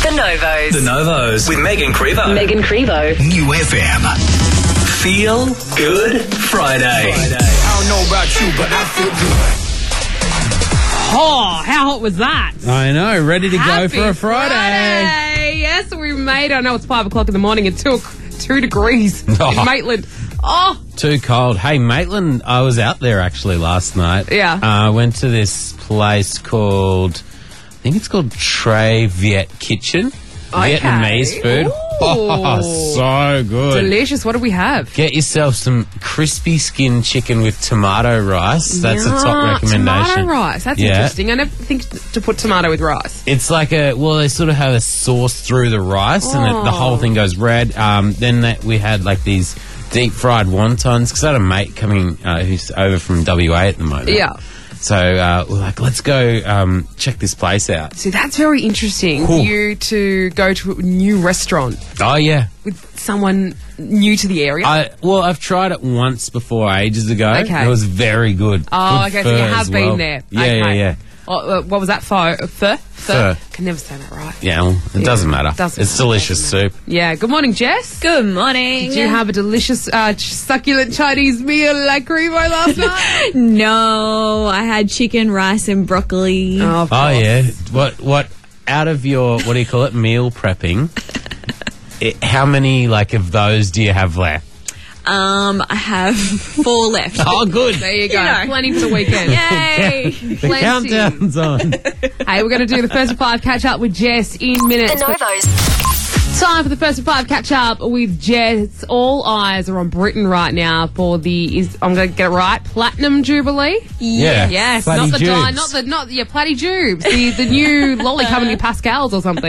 The Novos. The Novos with Megan Crevo. Megan Crevo. New FM. Feel Good Friday. I don't know about you, but I feel good. Oh, how hot was that? I know, ready to go for a Friday. Yes, we made it. I know it's 5 o'clock in the morning and 2 degrees Oh. in Maitland. Oh, Too cold. Hey, Maitland, I was out there actually last night. Yeah. I went to this place called, I think it's called Tre Viet Kitchen. Okay. Vietnamese food. Ooh. Oh, so good. delicious. What do we have? Get yourself some crispy skin chicken with tomato rice. That's a top recommendation. Tomato rice. That's interesting. I never think to put tomato with rice. It's like they sort of have a sauce through the rice and the whole thing goes red. Then we had like these deep fried wontons because I had a mate coming who's over from WA at the moment. Yeah. So we're like, let's go check this place out. See, that's very interesting. Cool. You to go to a new restaurant Oh, yeah. with someone new to the area. I've tried it once before, ages ago. Okay. It was very good. Oh, Good okay, so you pho have as been well. there. Yeah, Okay. yeah. Oh, what was that? Pho? Pho. Can never say that right. Yeah, well, it doesn't matter. Doesn't It's matter, delicious doesn't matter. soup. Yeah. Good morning, Jess. Good morning. Did you have a delicious, succulent Chinese meal like Crevo last night? No, I had chicken, rice, and broccoli. Of Oh, course. yeah. What out of your, what do you call it, meal prepping, how many, of those do you have left? I have 4 left. Oh, good. There you go. You know. Plenty for the weekend. Yay! The Plenty. countdown's on. Hey, we're going to do the first of 5 catch up with Jess in minutes. The Novos. Time for the first of 5 catch up with Jess. All eyes are on Britain right now for I'm going to get it right, Platinum Jubilee. Yeah. Yes, Platy not the dye, Jubes. not the Platy Jubes, the new lolly coming in Pascal's or something.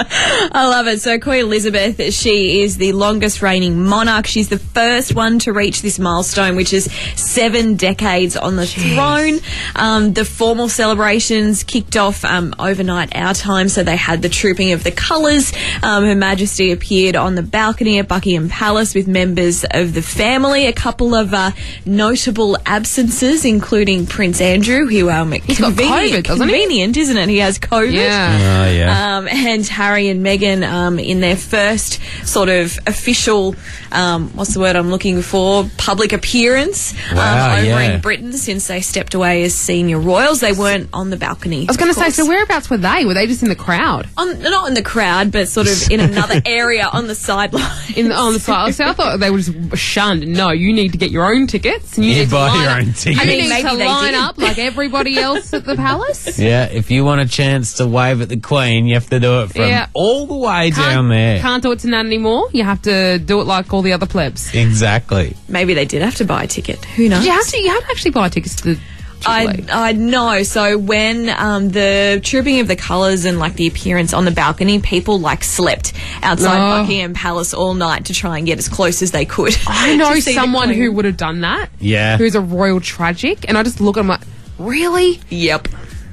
I love it. So Queen Elizabeth, she is the longest reigning monarch. She's the first one to reach this milestone, which is 7 decades on the throne. The formal celebrations kicked off overnight our time, so they had the trooping of the colours. Her Majesty appeared on the balcony at Buckingham Palace with members of the family. A couple of notable absences, including Prince Andrew, who He's got COVID, doesn't he? convenient, isn't it? He has COVID. Yeah. Oh, yeah. And Harry and Meghan in their first sort of official, what's the word I'm looking for, public appearance Wow, over yeah. in Britain since they stepped away as senior royals. They weren't on the balcony. I was going to say, so whereabouts were they? Were they just in the crowd? Not in the crowd, but sort of in another area on the sideline. On the side. So I thought they were just shunned. No, you need to get your own tickets. And you You need to buy line your up. own ticket. And you I mean, need maybe to they line did. up like everybody else at the palace. Yeah, if you want a chance to wave at the Queen, you have to do it from Yeah. all the way down there. Can't do it to none anymore. You have to do it like all the other plebs. Exactly. Maybe they did have to buy a ticket. Who knows? You had to actually buy tickets to the Jubilee. I know. So when the trooping of the colours and the appearance on the balcony, people slept outside Oh. Buckingham Palace all night to try and get as close as they could. I know to see the someone Queen. who would have done that. Yeah. Who's a royal tragic. And I just look at him like, really? Yep.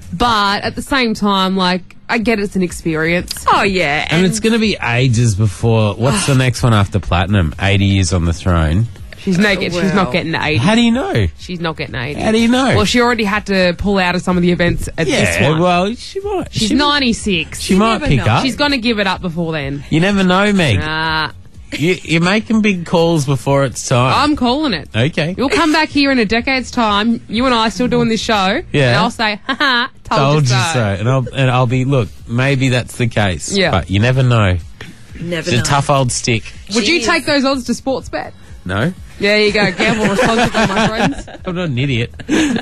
But at the same time, I get it's an experience. Oh yeah. And it's going to be ages before. What's the next one after Platinum? 80 years on the throne. She's naked. She's not Well. getting to 80. How do you know? She's not getting 80. How do you know? Well, she already had to pull out of some of the events at this Yeah, one. well, she might. She's she, 96. She might never pick know. up. She's going to give it up before then. You never know, Meg. Nah, You're making big calls before it's time. I'm calling it. Okay. You'll come back here in a decade's time, you and I still doing this show, Yeah. and I'll say, haha, Told you so. And I'll be, look, maybe that's the case. Yeah. But you never know. never It's know. a tough old stick. Would you Jeez. take those odds to sports bet? No? There you go. Gamble responsibly, my friends. I'm not an idiot.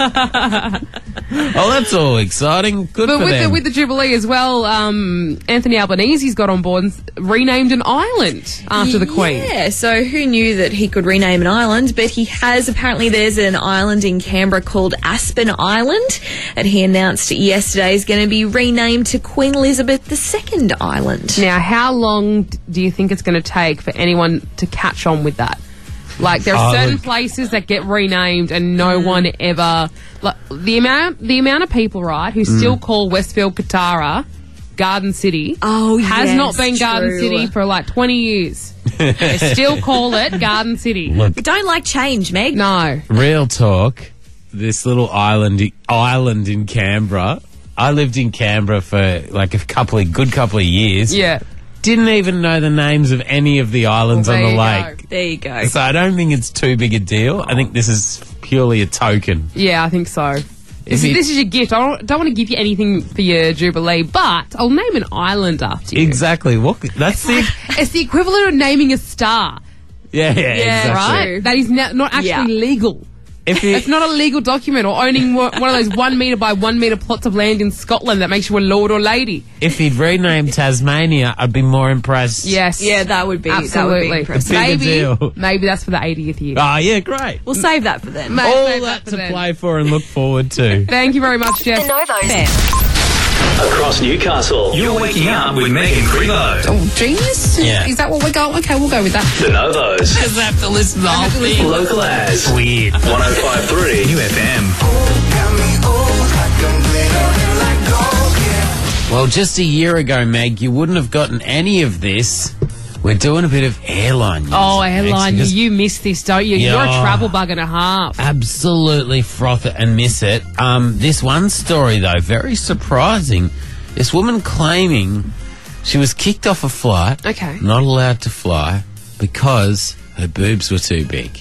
Oh, that's all exciting. Good But for them. with the Jubilee as well, Anthony Albanese's got on board and renamed an island after the Queen. Yeah, so who knew that he could rename an island? But he has. Apparently there's an island in Canberra called Aspen Island that he announced yesterday is going to be renamed to Queen Elizabeth II Island. Now, how long do you think it's going to take for anyone to catch on with that? There are certain look. places that get renamed and no one ever... the amount of people, right, who still call Westfield Katara Garden City has yes, not been Garden true. City for 20 years. They still call it Garden City. Look, We don't like change, Meg. No. real talk. This little island in Canberra. I lived in Canberra for like a couple of years. Yeah. Didn't even know the names of any of the islands Well, on the there you lake. There you go. So I don't think it's too big a deal. I think this is purely a token. Yeah, I think so. This you- is your gift. I don't want to give you anything for your Jubilee, but I'll name an island after you. Exactly. What? That's the. It's the equivalent of naming a star, Yeah, exactly. right? That is not actually Yeah. legal. If you, It's not a legal document, or owning one of those 1 metre by 1 metre plots of land in Scotland that makes you a lord or lady. if he'd renamed Tasmania, I'd be more impressed. Yes. Yeah, that would be Absolutely. impressive. Bigger deal. Maybe that's for the 80th year. Oh, yeah, great. We'll save that for then. Mate, All save that for to then. play for and look forward to. Thank you very much, Jeff. The Novos. Fair. Across Newcastle, you're waking up with Megan Crevo. Oh, genius? Yeah. Is that what we're going? Okay, we'll go with that. The Novos. Just have to listen to the whole thing. Local as. Weird. 105.3 New FM. Well, just a year ago, Meg, you wouldn't have gotten any of this. We're doing a bit of airline news. Oh, Meg, airline, because you miss this, don't you? Yeah. You're a travel bug and a half. absolutely froth it and miss it. This one story, though, very surprising. This woman claiming she was kicked off a flight, Okay. not allowed to fly, because her boobs were too big.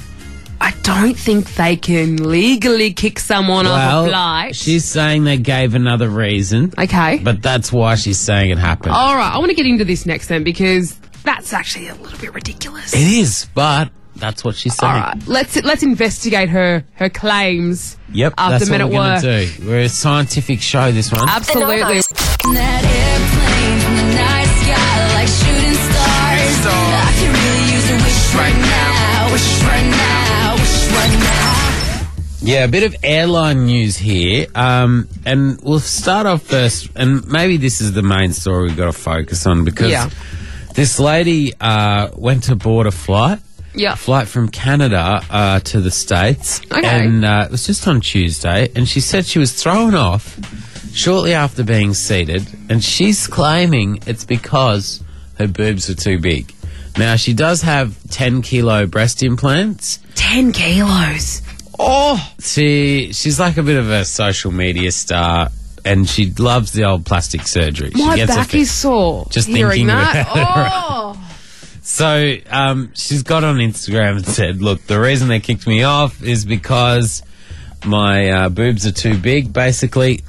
I don't think they can legally kick someone off a flight. she's saying they gave another reason, Okay. but that's why she's saying it happened. All right, I want to get into this next then because that's actually a little bit ridiculous. It is, but that's what she's saying. All right, let's investigate her claims. Yep, after that's Men what at we're Work. going to do. We're a scientific show, this one. Absolutely. That airplane from the night sky like shooting stars. I can really use a wish right now. Wish right now. Wish right now. Yeah, a bit of airline news here. And we'll start off first, and maybe this is the main story we've got to focus on, because Yeah. this lady went to board a flight. Yeah. A flight from Canada to the States. Okay. And it was just on Tuesday, and she said she was thrown off shortly after being seated, and she's claiming it's because her boobs are too big. Now, she does have 10-kilo breast implants. 10 kilos. Oh! She's like a bit of a social media star, and she loves the old plastic surgery. My she gets back is sore. Just hearing thinking that. about it, Oh. So she's got on Instagram and said, look, the reason they kicked me off is because my boobs are too big. Basically,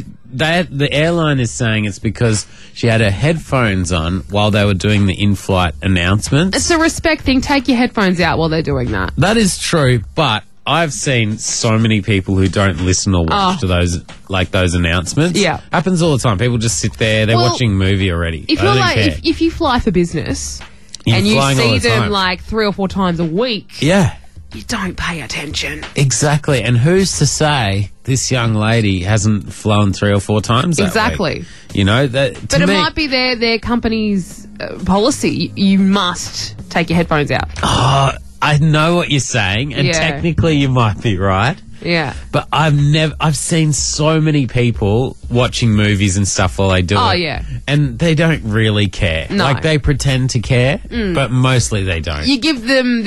the airline is saying it's because she had her headphones on while they were doing the in-flight announcements. It's a respect thing. Take your headphones out while they're doing that. That is true, but I've seen so many people who don't listen or watch to those announcements. Yeah. Happens all the time. People just sit there, they're Well, watching a movie already. If They you're don't like, care. if you fly for business You're and you flying all see the them time. like 3 or 4 times a week, Yeah. you don't pay attention. Exactly, and who's to say this young lady hasn't flown 3 or 4 times that Exactly. week? You know, that. To But it me, might be their company's policy. You must take your headphones out. Oh, I know what you're saying, and Yeah. technically you might be right. Yeah. But I've seen so many people watching movies and stuff while they do it. Oh, yeah. And they don't really care. No. Like, they pretend to care, but mostly they don't. You give them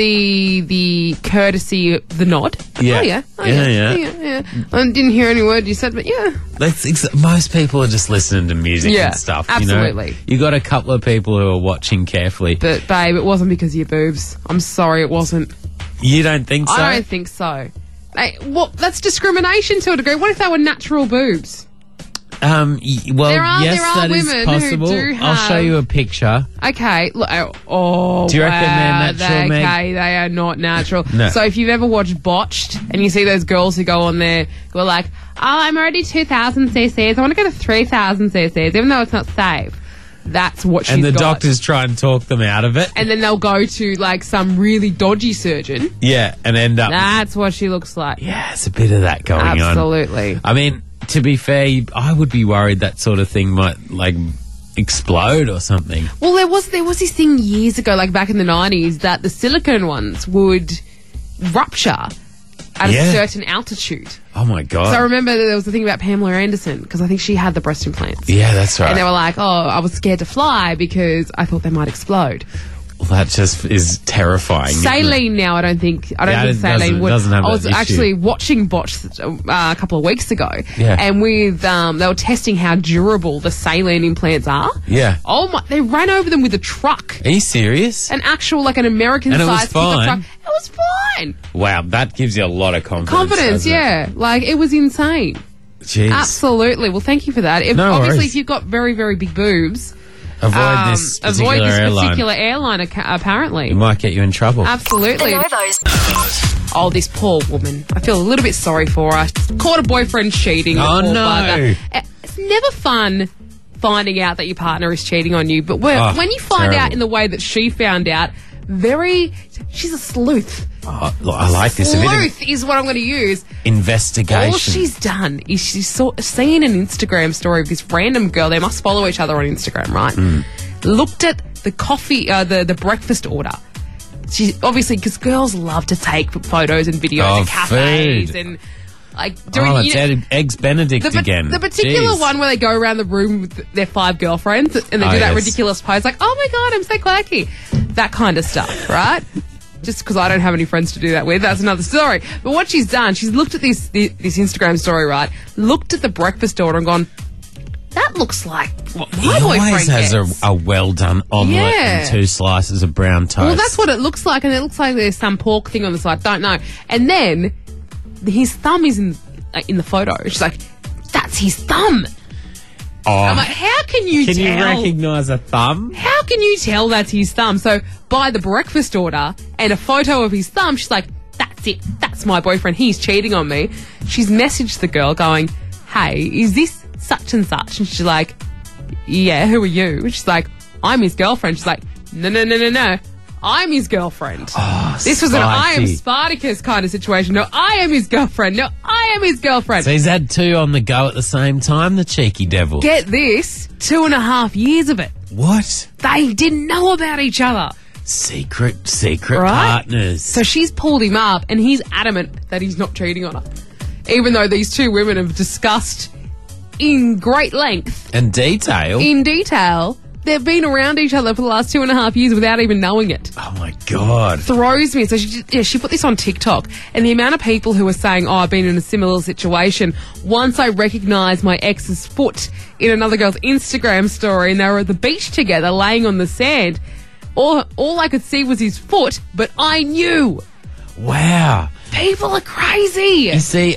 the courtesy, the nod. Yeah. Oh, yeah. Oh, Yeah. I didn't hear any word you said, but yeah. Most people are just listening to music Yeah, and stuff. absolutely. You know? You got a couple of people who are watching carefully. But, babe, it wasn't because of your boobs. I'm sorry, it wasn't. You don't think so? I don't think so. Hey, well, that's discrimination to a degree. What if they were natural boobs? Well, yes, there are that is women who possible. do I'll show have- you a picture. Okay. Oh, Do you reckon they're wow, natural, Meg? Okay, they are not natural. No. So if you've ever watched Botched and you see those girls who go on there who are like, I'm already 2,000 cc's. I want to go to 3,000 cc's, even though it's not safe. That's what she's And the got. doctors try and talk them out of it. And then they'll go to like some really dodgy surgeon. Yeah, and end up... That's what she looks like. Yeah, it's a bit of that going on. Absolutely. I mean, to be fair, I would be worried that sort of thing might, like, explode or something. Well, there was this thing years ago, like back in the 90s, that the silicone ones would rupture at Yeah. a certain altitude. Oh, my God. So I remember there was the thing about Pamela Anderson, because I think she had the breast implants. Yeah, that's right. And they were like, oh, I was scared to fly because I thought they might explode. That just is terrifying. isn't it? Saline now, I don't think Yeah, it Saline doesn't- would. doesn't have I was that issue. actually watching Botched a couple of weeks ago, Yeah. and with they were testing how durable the saline implants are. Yeah. Oh my! They ran over them with a truck, Are you serious? an actual like an American And it was sized pickup fine? truck. It was fine. Wow, that gives you a lot of confidence. Confidence, doesn't it? yeah. Like it was insane. Jeez. Absolutely. Well, thank you for that. No Obviously, worries. if you've got very, very big boobs, Avoid this particular airline. particular airline. Apparently, It might get you in trouble. absolutely. Oh, this poor woman. I feel a little bit sorry for her. Caught a boyfriend cheating. the Oh, poor no. bugger. It's never fun finding out that your partner is cheating on you, but when Oh, you find terrible. out in the way that she found out, she's a sleuth. Oh, look, I like this. A bit of Sleuth is what I'm going to use. investigation. All she's done is she's seen an Instagram story of this random girl. They must follow each other on Instagram, right? Looked at the coffee, the breakfast order. She obviously, because girls love to take photos and videos Oh, at cafes food. and like doing. Oh, it's Eggs Benedict again. The particular Jeez. one where they go around the room with their 5 girlfriends and they Oh, do that yes. ridiculous pose, like, "Oh my god, I'm so quirky," that kind of stuff, right? Just because I don't have any friends to do that with, that's another story. But what she's done, she's looked at this Instagram story, right? Looked at the breakfast order and gone, "That looks like what my He boyfriend always has gets." a well done omelette Yeah. and 2 slices of brown toast. Well, that's what it looks like, and it looks like there's some pork thing on the side. Don't know. And then his thumb is in the photo. She's like, "That's his thumb." Oh, I'm like, "How can you can tell? you recognise a thumb? How can you tell that's his thumb?" So by the breakfast order and a photo of his thumb, she's like, "That's it. That's my boyfriend. He's cheating on me." She's messaged the girl going, "Hey, is this such and such?" And she's like, "Yeah, who are you?" And she's like, "I'm his girlfriend." She's like, No. I'm his girlfriend." This was an I am spicy. Spartacus kind of situation. No, I am his girlfriend. No, I am his girlfriend. So he's had 2 on the go at the same time, the cheeky devil. Get this, 2.5 years of it. What? They didn't know about each other. Secret Right? partners. So she's pulled him up, and he's adamant that he's not cheating on her. Even though these two women have discussed in great length, and detail. in detail, they've been around each other for the last 2.5 years without even knowing it. Oh my God. Throws me. So she put this on TikTok, and the amount of people who are saying, "Oh, I've been in a similar situation. Once I recognised my ex's foot in another girl's Instagram story, and they were at the beach together, laying on the sand. All I could see was his foot, but I knew." Wow. People are crazy. You see,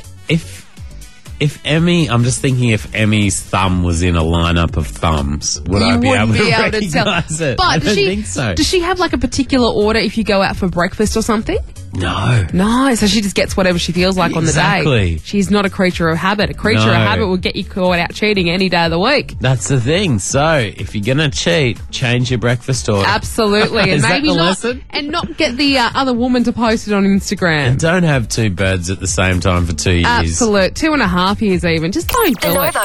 if Emmy, I'm just thinking if Emmy's thumb was in a lineup of thumbs, would I be able wouldn't to tell. recognise it? But I does don't think so. Does she have like a particular order if you go out for breakfast or something? No. No, so she just gets whatever she feels like on the Exactly. day. She's not a creature of habit. A creature No. of habit will get you caught out cheating any day of the week. That's the thing. So, if you're going to cheat, change your breakfast order. Absolutely. And Is that maybe the not lesson? and not get the other woman to post it on Instagram. Don't have 2 birds at the same time for 2 years. Absolute. 2.5 years even. Just don't do it.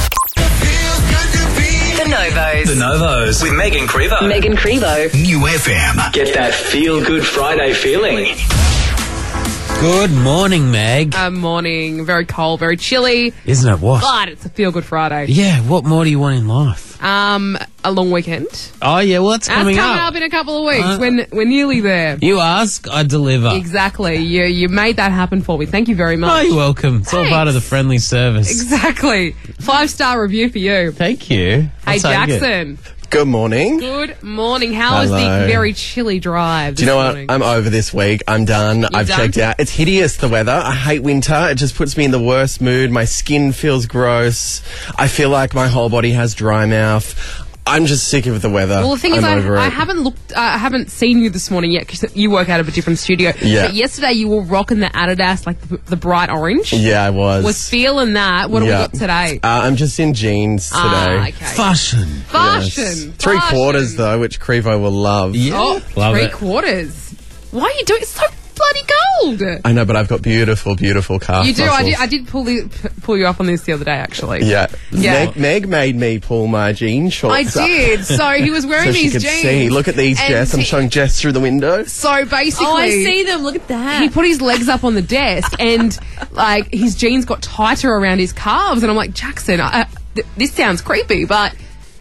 The Novos. The Novos with Megan Crevo. Megan Crevo. New FM. Get that feel good Friday feeling. Good morning, Meg. Morning. Very cold, very chilly. Isn't it what? But it's a feel good Friday. Yeah, what more do you want in life? A long weekend. Oh, yeah, well, it's That's coming up in a couple of weeks. Uh, We're nearly there. You ask, I deliver. Exactly. You made that happen for me. Thank you very much. Oh, you're welcome. It's all part of the Thanks. friendly service. Exactly. 5-star review for you. Thank you. Hey, I'll take it. Jackson. Good morning. Good morning. How was the Hello. very chilly drive? Do you know what? I'm over this week. I'm done. I've done? checked out. It's hideous, the weather. I hate winter. It just puts me in the worst mood. My skin feels gross. I feel like my whole body has dry mouth. I'm just sick of the weather. Well, the thing is, I'm over I it. haven't seen you this morning yet because you work out of a different studio. Yeah. But yesterday you were rocking the Adidas, like the bright orange. Yeah, I was. Was feeling that. What do we Yeah. got today? I'm just in jeans today. Ah, okay. Fashion. Fashion. 3/4 though, which Crevo will love. Yeah. Oh, Love it. 3/4. Why are you doing it so bloody cold? I know, but I've got beautiful, beautiful calf You do. muscles. I did pull you up on this the other day, actually. Yeah. Yeah. Meg made me pull my jean I shorts up. did. So he was wearing So she these could jeans. see. Look at these, and Jess. I'm he- showing Jess through the window. So basically, Oh, I see them. Look at that. he put his legs up on the desk and like his jeans got tighter around his calves, and I'm like, Jackson, this sounds creepy, but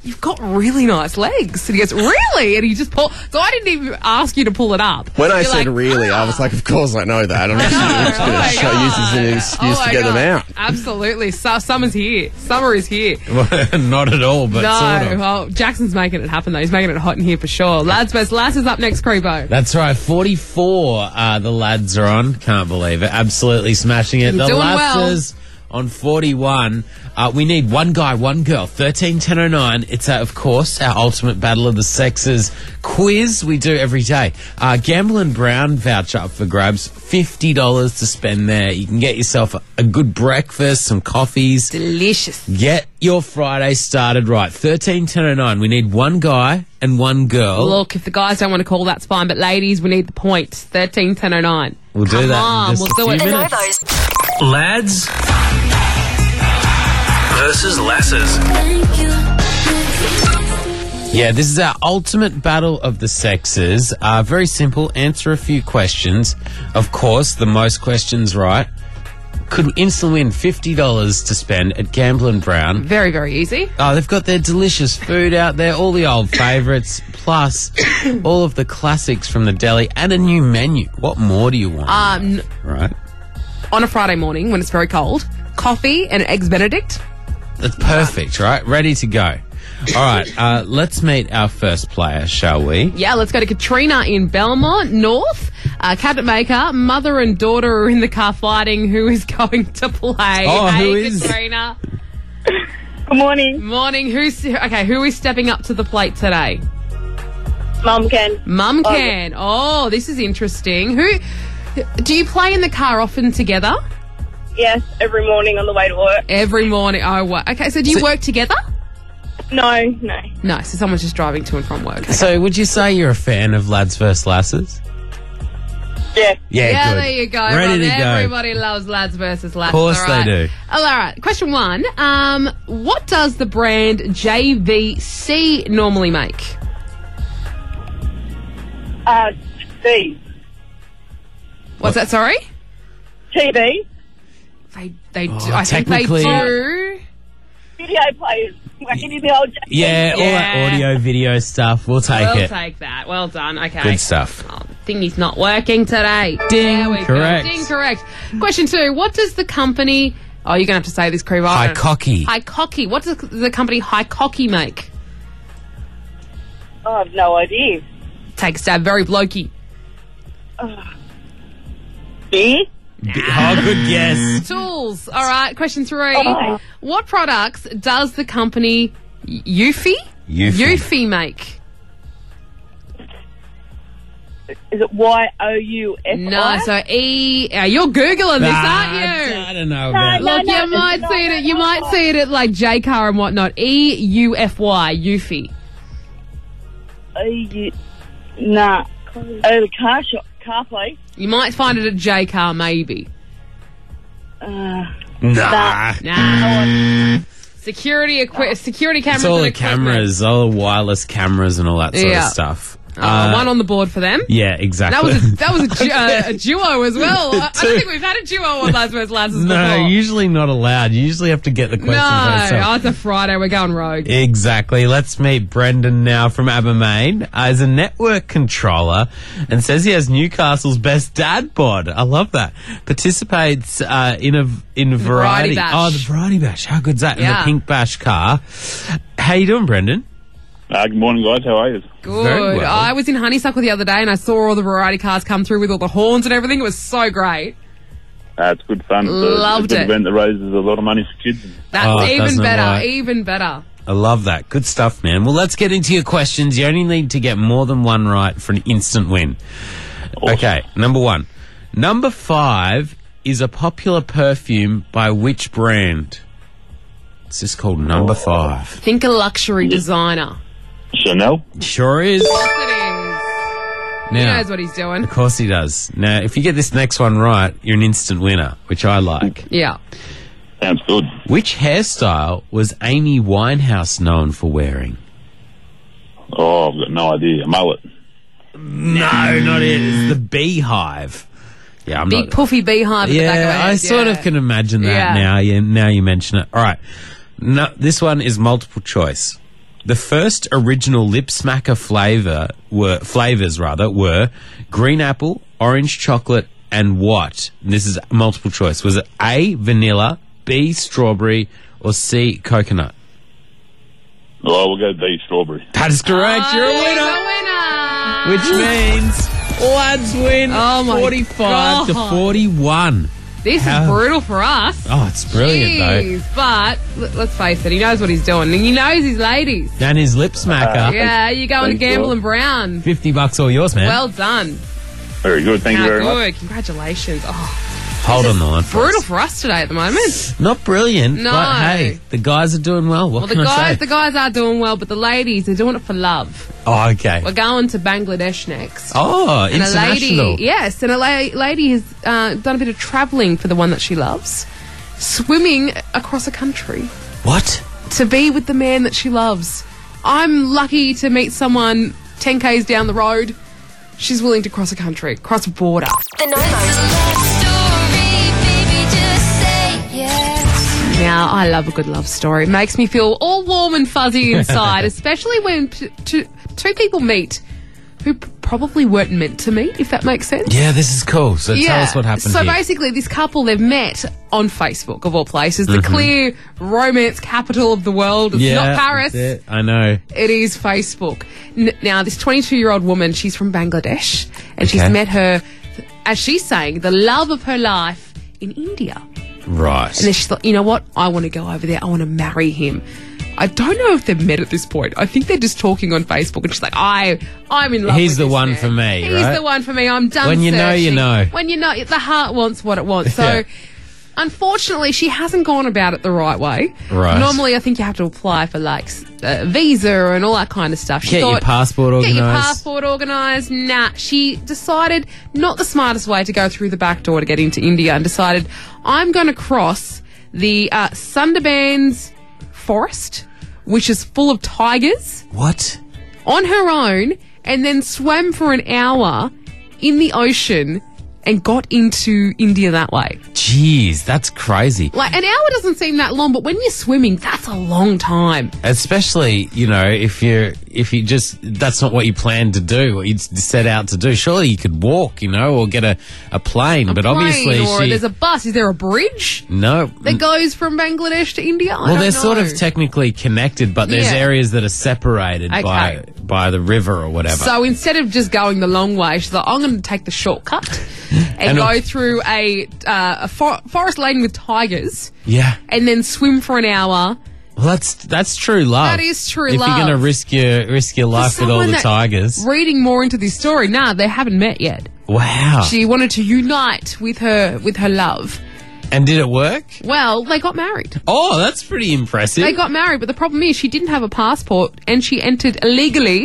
you've got really nice legs. And he goes, really? And he just pulled. So I didn't even ask you to pull it up. When I You're said like, really, I was like, of course I know that. I'm just going to use this as an excuse to get them out. Absolutely. Summer's here. Summer is here. Not at all, but No, sort of. well, Jackson's making it happen though. He's making it hot in here for sure. Lads best. Lass is up next, Creepo. That's right, 44 the lads are on. Can't believe it. Absolutely smashing it. You're the doing well. lasses on 41. We need one guy, one girl. 13, 10, 09. It's, of course, our ultimate battle of the sexes quiz we do every day. Gamble & Brown voucher up for grabs. $50 to spend there. You can get yourself a good breakfast, some coffees. Delicious. Get your Friday started right. 13, 10, 09. We need one guy and one girl. Look, if the guys don't want to call, that's fine. But ladies, we need the points. 13, 10, 09. We'll do Come that on, in just we'll a do few it. minutes. Lads versus lasses. Yeah, this is our ultimate battle of the sexes. Very simple. Answer a few questions. Of course, the most questions right could instantly win $50 to spend at Gamble & Brown. Very, very easy. Oh, they've got their delicious food out there, all the old favourites, plus all of the classics from the deli and a new menu. What more do you want? Right? On a Friday morning when it's very cold, coffee and eggs Benedict. That's perfect, right? Ready to go. All right, let's meet our first player, shall we? Yeah, let's go to Katrina in Belmont North. Cabinet maker, mother and daughter are in the car fighting. Who is going to play? Oh, hey, who is? Katrina. Good morning. Morning. Who is stepping up to the plate today? Mum can. Mum can. Oh, this is interesting. Who do you play in the car often together? Yes, every morning on the way to work. Every morning. Oh, wow. Okay. So do you work together? No. No. So someone's just driving to and from work. Okay. So would you say you're a fan of Lads vs. Lasses? Yeah. Yeah, good. There you go. Ready to go. Everybody loves lads versus lads. Of course all right. they do. All right. Question 1. What does the brand JVC normally make? TV. What's that? Sorry. TV. They do. Oh, I think they technically- do. Video players. Like any of the old... Yeah, all that audio, video stuff. We'll take We'll it. take that. Well done. Okay. Good stuff. Oh, the thingy's not working today. Ding, There we go. correct. Ding, correct. Question 2. What does the company... Oh, you're going to have to say this, Creeper. High cocky. High Cocky. What does the company High Cocky make? I have no idea. Take a stab. Very blokey. Beer? Oh, good guess. Tools. All right. Question 3. Oh. What products does the company Eufy Eufy. make? Is it YOUFI? No. So you're googling this, aren't you? I don't know about No, Look, no, you might no, see it. no, You no, might no. see it at like JCar and whatnot. EUFY, Eufy. Nah. Oh, the car shop. Car place. You might find it at JCar, maybe. Nah. Nah. Security cameras. It's all and the equipment. cameras, all the wireless cameras and all that sort Yeah. of stuff. One on the board for them. Yeah, exactly. That was a duo as well. I don't think we've had a duo on Lads vs. Lads before. No, usually not allowed. You usually have to get the question by yourself. Oh, it's a Friday. We're going rogue. Exactly. Let's meet Brendan now from Abermain as a network controller and says he has Newcastle's best dad bod. I love that. Participates in Variety variety. Bash. Oh, the Variety Bash. How good's that? In Yeah. the pink bash car. How you doing, Brendan? Good morning, guys. How are you? Good. Very well. I was in Honeysuckle the other day and I saw all the variety cars come through with all the horns and everything. It was so great. It's good fun. Loved it's a good it. event that raises a lot of money for kids. That's Oh, even doesn't it better. like- Even better. I love that. Good stuff, man. Well, let's get into your questions. You only need to get more than one right for an instant win. Okay, number 1. Number 5 is a popular perfume by which brand? It's just called Number 5. Think a luxury designer. Chanel? Sure is. Yes, it is. He Now, knows what he's doing. of course he does. Now, if you get this next one right, you're an instant winner, which I like. Yeah. Sounds good. Which hairstyle was Amy Winehouse known for wearing? Oh, I've got no idea. A mullet. No, not it. It's the beehive. Yeah, I'm Big not. puffy beehive at the back of her Yeah, head. I sort of can imagine that Yeah. now. Now you mention it. All right. No, this one is multiple choice. The first original lip smacker flavors were green apple, orange chocolate, and what? And this is multiple choice. Was it A, vanilla, B, strawberry, or C, coconut? Oh, we'll go B, strawberry. That is correct. You're a winner. Which means lads win Oh my 45 to God. 41. This is brutal for us. Oh, it's brilliant, Jeez, but let's face it, he knows what he's doing. And he knows his ladies. though. And his lip smacker. Yeah, you're going to Thanks, Gamble Rob. and Brown. $50 all yours, man. Well done. Very good. Thank you very much. Good. Congratulations. Oh, Hold on the line. for brutal us. for us today at the moment. Not brilliant, No. but hey, the guys are doing well. What Well, the can I say? guys are doing well, but the ladies are doing it for love. Oh, okay. We're going to Bangladesh next. Oh, And international. a lady, yes, and a lady has done a bit of travelling for the one that she loves, swimming across a country What? to be with the man that she loves. I'm lucky to meet someone 10 k's down the road. She's willing to cross a country, cross a border. The No-Nos. Now, I love a good love story. It makes me feel all warm and fuzzy inside, especially when two people meet who probably weren't meant to meet, if that makes sense. Yeah, this is cool. So tell us what happened So here. basically, this couple, they've met on Facebook, of all places, the clear romance capital of the world. It's not Paris. that's it. I know. It is Facebook. Now, this 22-year-old woman, she's from Bangladesh, and she's Okay. met her, as she's saying, the love of her life in India. Right. And then she's like, you know what? I want to go over there. I want to marry him. I don't know if they've met at this point. I think they're just talking on Facebook, and she's like, I'm in love He's with the this one man. for me, He's right? the one for me. I'm done When you know, you searching. know. When you know, the heart wants what it wants. So, Yeah. unfortunately, she hasn't gone about it the right way. Right. Normally, I think you have to apply for, like, a visa and all that kind of stuff. She Get your thought, passport Get your organised. passport organised. Nah, she decided not the smartest way to go through the back door to get into India, and decided, I'm going to cross the Sundarbans forest, which is full of tigers, What? on her own, and then swam for an hour in the ocean and got into India that way. Jeez, that's crazy. Like, an hour doesn't seem that long, but when you're swimming, that's a long time. Especially, you know, if you just, that's not what you plan to do, what you set out to do. Surely you could walk, you know, or get a plane, but obviously Plane, or she... there's a bus. Is there a bridge No. that goes from Bangladesh to India? I Well, don't they're sort know. of technically connected, but there's Yeah. areas that are separated Okay. by the river or whatever. So instead of just going the long way, she's like, I'm going to take the shortcut and And go through a forest lane with tigers yeah. and then swim for an hour. Well, that's true love. That is true if love. you're going to risk your life with all Someone the that- tigers. Reading more into this story, they haven't met yet. Wow. She wanted to unite with her love. And did it work? Well, they got married. Oh, that's pretty impressive. They got married, but the problem is she didn't have a passport and she entered illegally.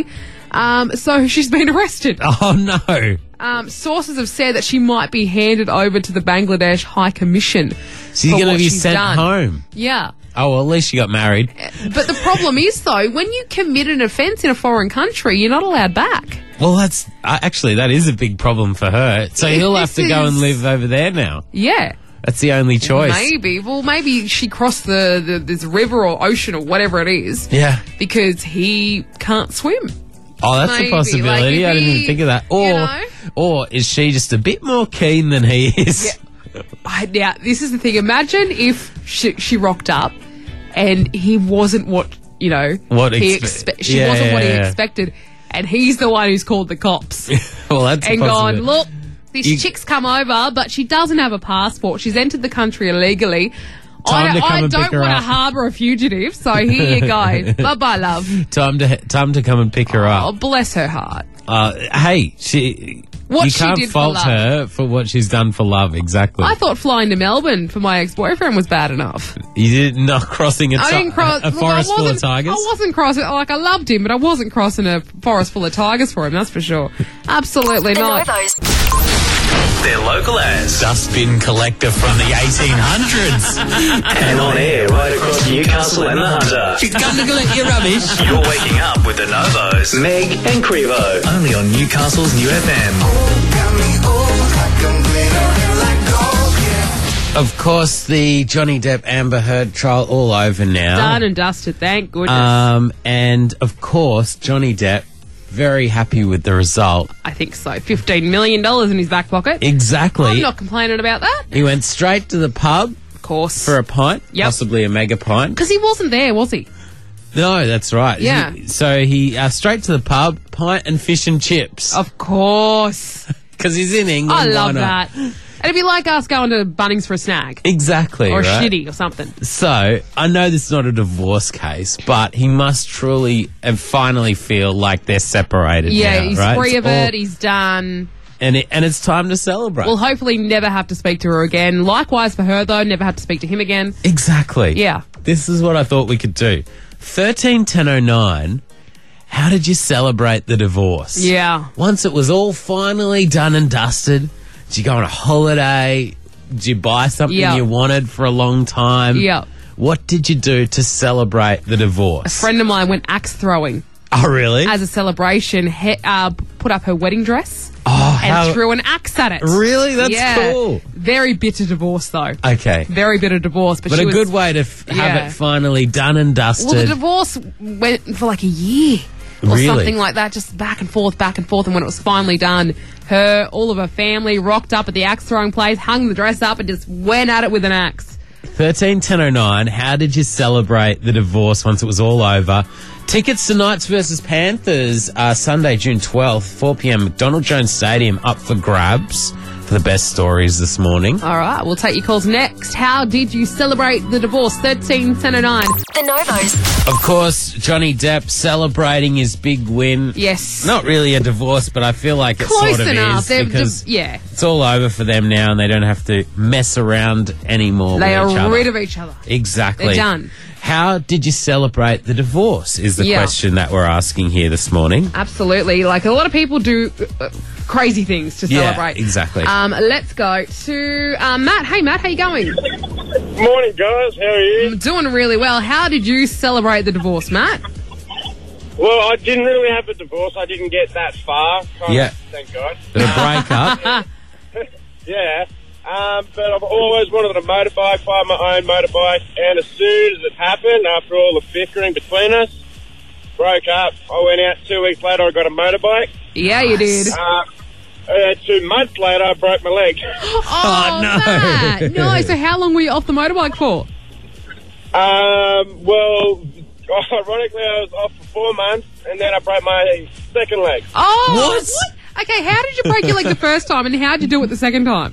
So she's been arrested. Oh, no. Sources have said that she might be handed over to the Bangladesh High Commission. She's for going to what be she's sent done. home. Yeah. Oh, well, at least she got married. But the problem is, though, when you commit an offence in a foreign country, you're not allowed back. Well, that's actually, that is a big problem for her. So he'll have to go and live over there now. Yeah. That's the only choice. Maybe. Well, maybe she crossed this river or ocean or whatever it is Yeah. because he can't swim. Oh, that's Maybe, a possibility. like, I if didn't he- even think of that. you know? Or is she just a bit more keen than he is? Now, this is the thing. Imagine if she rocked up and he wasn't what, you know, What he expe- she Yeah, wasn't what he yeah, yeah. expected. And he's the one who's called the cops Well, that's a and gone, possibility. look, this You- chick's come over, but she doesn't have a passport. She's entered the country illegally. Time to come I and pick don't her want to up. harbour a fugitive, so here you go. Bye-bye, love. Time to come and pick her Oh, up. bless her heart. Hey, What you she can't did for fault love. her for what she's done for love. Exactly. I thought flying to Melbourne for my ex-boyfriend was bad enough. You did not crossing I didn't cross a forest full of tigers. I wasn't crossing. Like, I loved him, but I wasn't crossing a forest full of tigers for him. That's for sure. Absolutely The not. Novos. Their local ads. Dustbin collector from the 1800s. And on air right across Newcastle and the Hunter. She's come to collect your rubbish. You're waking up with the Novos. Meg and Crevo. Only on Newcastle's New FM. Of course, the Johnny Depp Amber Heard trial all over now. Done and dusted, thank goodness. And of course, Johnny Depp very happy with the result. I think so. $15 million in his back pocket. Exactly. I'm not complaining about that. He went straight to the pub. Of course. For a pint. Yep. Possibly a mega pint. Because he wasn't there, was he? No, that's right. Yeah. So he straight to the pub, pint and fish and chips. Of course. Because he's in England. I love why not? that. It'd be like us going to Bunnings for a snag. Exactly. Or a right? shitty or something. So, I know this is not a divorce case, but he must truly and finally feel like they're separated Yeah, now, he's right? free It's of it. all- He's done. And it's time to celebrate. We'll hopefully never have to speak to her again. Likewise for her, though, never have to speak to him again. Exactly. Yeah. This is what I thought we could do. 131009, how did you celebrate the divorce? Yeah. Once it was all finally done and dusted, did you go on a holiday? Did you buy something Yeah. you wanted for a long time? Yeah. What did you do to celebrate the A divorce? friend of mine went axe throwing Oh, really? as a celebration, put up her wedding dress Oh, and threw an axe at it. Really? That's Yeah. cool. Very bitter divorce, though. Okay. Very bitter divorce. But But she a was, good way to have Yeah. it finally done and dusted. Well, the divorce went for like a year or Really? something like that, just back and forth. And when it was finally done, all of her family rocked up at the axe throwing place, hung the dress up, and just went at it with an axe. 131009, how did you celebrate the divorce once it was all over? Tickets to Knights versus Panthers Sunday, June 12th, 4 p.m. McDonald Jones Stadium up for grabs for the best stories this morning. All right, we'll take your calls next. How did you celebrate the divorce? 131009. The Novos. Of course, Johnny Depp celebrating his big win. Yes. Not really a divorce, but I feel like it Close sort of enough. is They're because yeah. it's all over for them now and they don't have to mess around anymore They with each are other. rid of each other. Exactly. They're done. How did you celebrate the divorce is the Yeah. question that we're asking here this morning. Absolutely. Like a lot of people do crazy things to Yeah, celebrate. exactly. Let's go to Matt. Hey, Matt, how you going? Morning, guys. How are you? I'm doing really well. How did you celebrate the divorce, Matt? Well, I didn't really have a divorce. I didn't get that far. Yeah. Thank God. Bit of breakup. Yeah. But I've always wanted a motorbike, buy my own motorbike. And as soon as it happened, after all the bickering between us, broke up. I went out 2 weeks later, I got a motorbike. Yeah, you did. 2 months later, I broke my leg. Oh, no. Matt. No, so how long were you off the motorbike for? Well, ironically, I was off for 4 months, and then I broke my second leg. Oh, what? Okay, how did you break your leg the first time, and how did you do it the second time?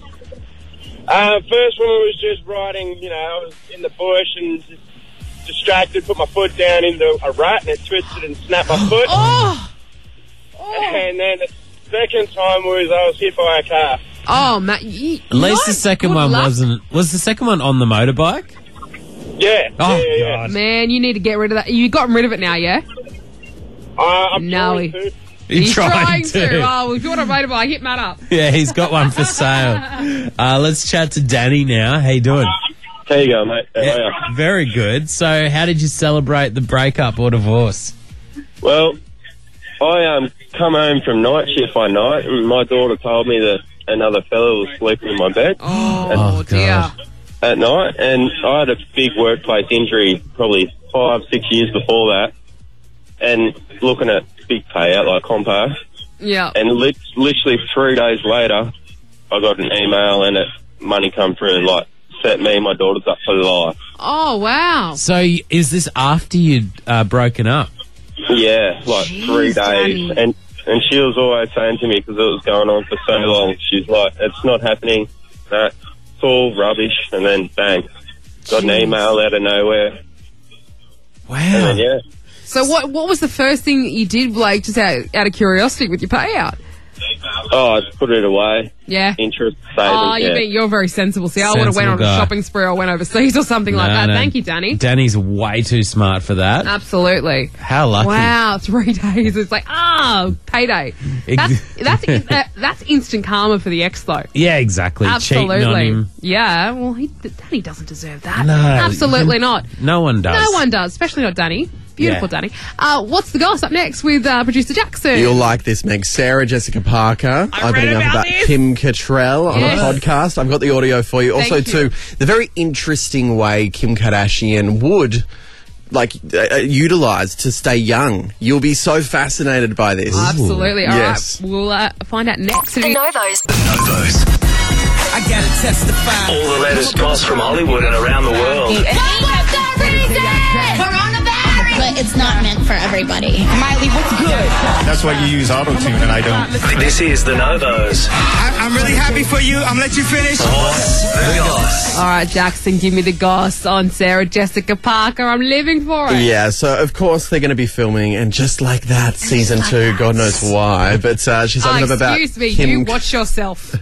First one was just riding, I was in the bush and just distracted, put my foot down into a rut and it twisted and snapped my foot. Oh! And then the second time was I was hit by a car. Oh, Matt. At least the second one wasn't. Was the second one on the motorbike? Yeah. Oh, yeah. God. Man, you need to get rid of that. You got rid of it now, yeah? I'm No, trying to. He's trying to. Oh, if you want a motorbike, hit Matt up. Yeah, he's got one for sale. Let's chat to Danny now. How you doing? How you going, mate? How are you? Very good. So, how did you celebrate the breakup or divorce? Well, I come home from night shift one night, and my daughter told me that another fella was sleeping in my bed Oh, dear. at night, and I had a big workplace injury probably 5-6 years before that, and looking at big payout like Compar, Yeah. and literally 3 days later, I got an email and money come through and set me and my daughters up for life. Oh, wow. So, is this after you'd broken up? Yeah, 3 Jeez, days. Danny. And she was always saying to me, because it was going on for so long, she's like, it's not happening, it's all rubbish, and then bang, got an email out of nowhere. Wow. And then, yeah. So what was the first thing you did, like, just out of curiosity with your payout? Oh, I put it away. Yeah. Interest savings, Oh, yeah. you're very sensible. See, I would have went on Sensible a guy. shopping spree or went overseas or something like that. No. Thank you, Danny. Danny's way too smart for that. Absolutely. How lucky. Wow, 3 days. It's like, payday. That's instant karma for the ex, though. Yeah, exactly. Cheating on Absolutely. him. Yeah, well, Danny doesn't deserve that. No. Absolutely not. No one does. No one does, especially not Danny. Beautiful, Danny. What's the goss up next with producer Jackson? You'll like this, Meg. Sarah Jessica Parker I opening read up about about this. Kim Cattrall on Yes. a podcast. I've got the audio for you. Thank Also, you. too, the very interesting way Kim Kardashian would utilize to stay young. You'll be so fascinated by this. Absolutely. All right. Yes. We'll find out next. The Novos. I gotta testify. All the latest goss from Hollywood and around the world. But it's not meant for everybody. Miley, what's good? That's why you use auto-tune and I don't. This is the Novos. I'm really happy for you. I'm gonna let you finish. What's the goss? All right, Jackson, give me the goss on Sarah Jessica Parker. I'm living for it. Yeah, so of course they're going to be filming, and just like that, season 2, God knows why, but she's opening up about excuse me, Kim. you watch yourself.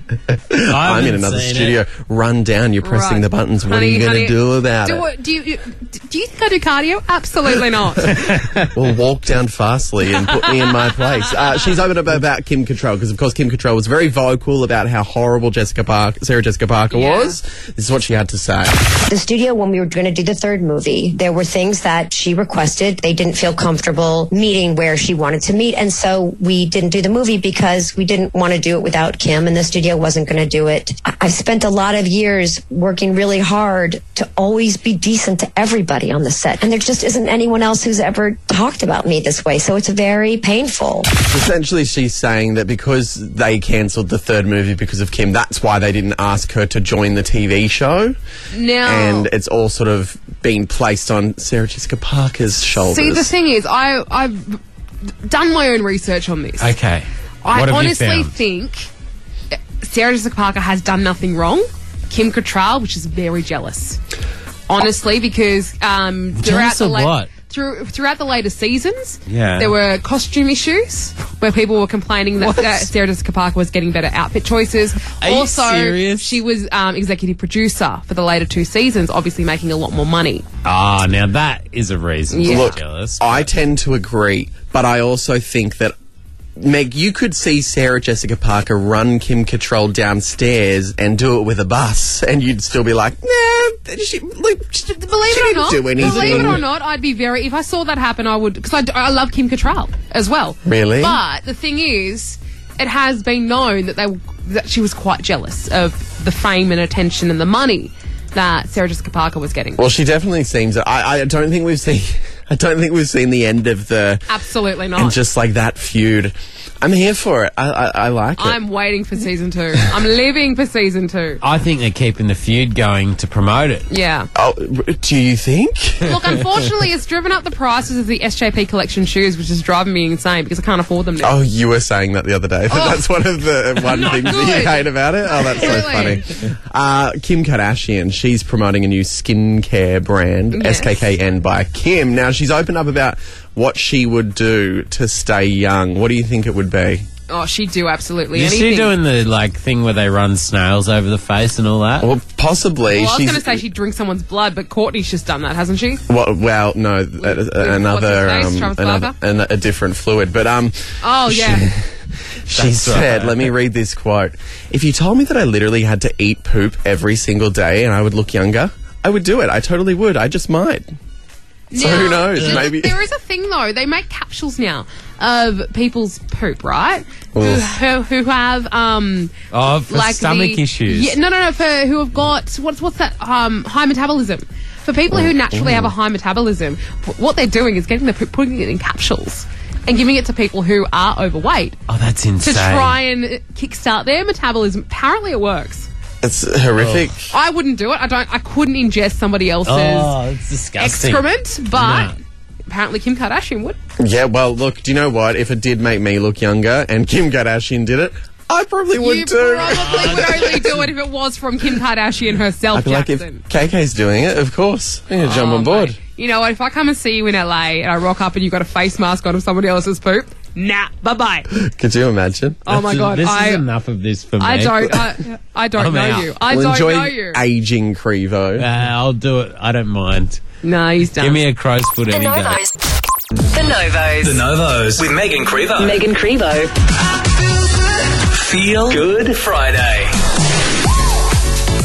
I'm in another studio. Run down, you're pressing Right. the buttons. What are Honey, you going to honey, do about it? Do you think I do cardio? Absolutely not. Well, walk down fastly and put me in my place. She's opened up about Kim Cattrall, because of course Kim Cattrall was very vocal about how horrible Sarah Jessica Parker was. This is what she had to say. The studio, when we were going to do the third movie, there were things that she requested. They didn't feel comfortable meeting where she wanted to meet, and so we didn't do the movie because we didn't want to do it without Kim, and the studio wasn't going to do it. I've spent a lot of years working really hard to always be decent to everybody on the set, and there just isn't anyone else who's ever talked about me this way, so it's very painful. Essentially, she's saying that because they cancelled the third movie because of Kim, that's why they didn't ask her to join the TV show. Now, And it's all sort of been placed on Sarah Jessica Parker's shoulders. see, the thing is, I've done my own research on this. Okay. I What have you honestly found? think Sarah Jessica Parker has done nothing wrong. Kim Cattrall, which is very jealous. Honestly, because throughout Jealous the of what? throughout the later seasons, Yeah. there were costume issues where people were complaining that Sarah Jessica Parker was getting better outfit choices. Are you Also, serious? she was executive producer for the later 2 seasons, obviously making a lot more money. Ah, now that is a reason to Look, be jealous. I tend to agree, but I also think that, Meg, you could see Sarah Jessica Parker run Kim Cattrall downstairs and do it with a bus, and you'd still be like, nah, she Believe didn't it or not, do anything. believe it or not, I'd be very. If I saw that happen, I would, because I love Kim Cattrall as well. Really? But the thing is, it has been known that she was quite jealous of the fame and attention and the money that Sarah Jessica Parker was getting. Well, she definitely seems. I don't think we've seen. I don't think we've seen the end of the. Absolutely not. And just like that feud, I'm here for it. I like it. I'm waiting for season 2. I'm living for season 2. I think they're keeping the feud going to promote it. Yeah. Oh, do you think? Look, unfortunately, it's driven up the prices of the SJP collection shoes, which is driving me insane because I can't afford them now. Oh, you were saying that the other day. Oh. That's one of the things that you hate about it. Oh, that's so Really? funny. Kim Kardashian, she's promoting a new skincare brand, Yes. SKKN by Kim. Now, she's opened up about what she would do to stay young. What do you think it would be? Oh, she'd do absolutely Is anything. she doing the thing where they run snails over the face and all that? Well, possibly. Well, I was she's going to say she'd drink someone's blood, but Courtney's just done that, hasn't she? well, no, another what's his face? Travis another Barker? a different fluid, but Oh, yeah. She said, right. let me read this quote. If you told me that I literally had to eat poop every single day and I would look younger, I would do it. I totally would. I just might. So who knows? Maybe. There is a thing, though. They make capsules now of people's poop, right? Who have, for stomach issues. Yeah, no, for who have got, what's that, high metabolism. For people who naturally have a high metabolism, what they're doing is getting the poop, putting it in capsules and giving it to people who are overweight Oh, that's to insane. try and kickstart their metabolism. Apparently it works. It's horrific. I wouldn't do it. I couldn't ingest somebody else's Oh, it's disgusting. excrement, but No. apparently Kim Kardashian would. Yeah, well, look, do you know what? If it did make me look younger and Kim Kardashian did it, I probably would You too. probably would only do it if it was from Kim Kardashian herself, I'd be like, if Jackson. KK's doing it, of course. I'm going to jump Oh, on board. mate. You know what? If I come and see you in LA and I rock up and you've got a face mask on of somebody else's poop, nah, bye-bye. Could you imagine? Oh, my God. This is enough of this for me. I don't I'm know out. you. I We'll don't enjoy know you. aging Crevo. I'll do it. I don't mind. No, he's done. Give me a crow's foot The any day. Novos. The Novos. The Novos with Megan Crevo. Megan Crevo. Feel Good Friday.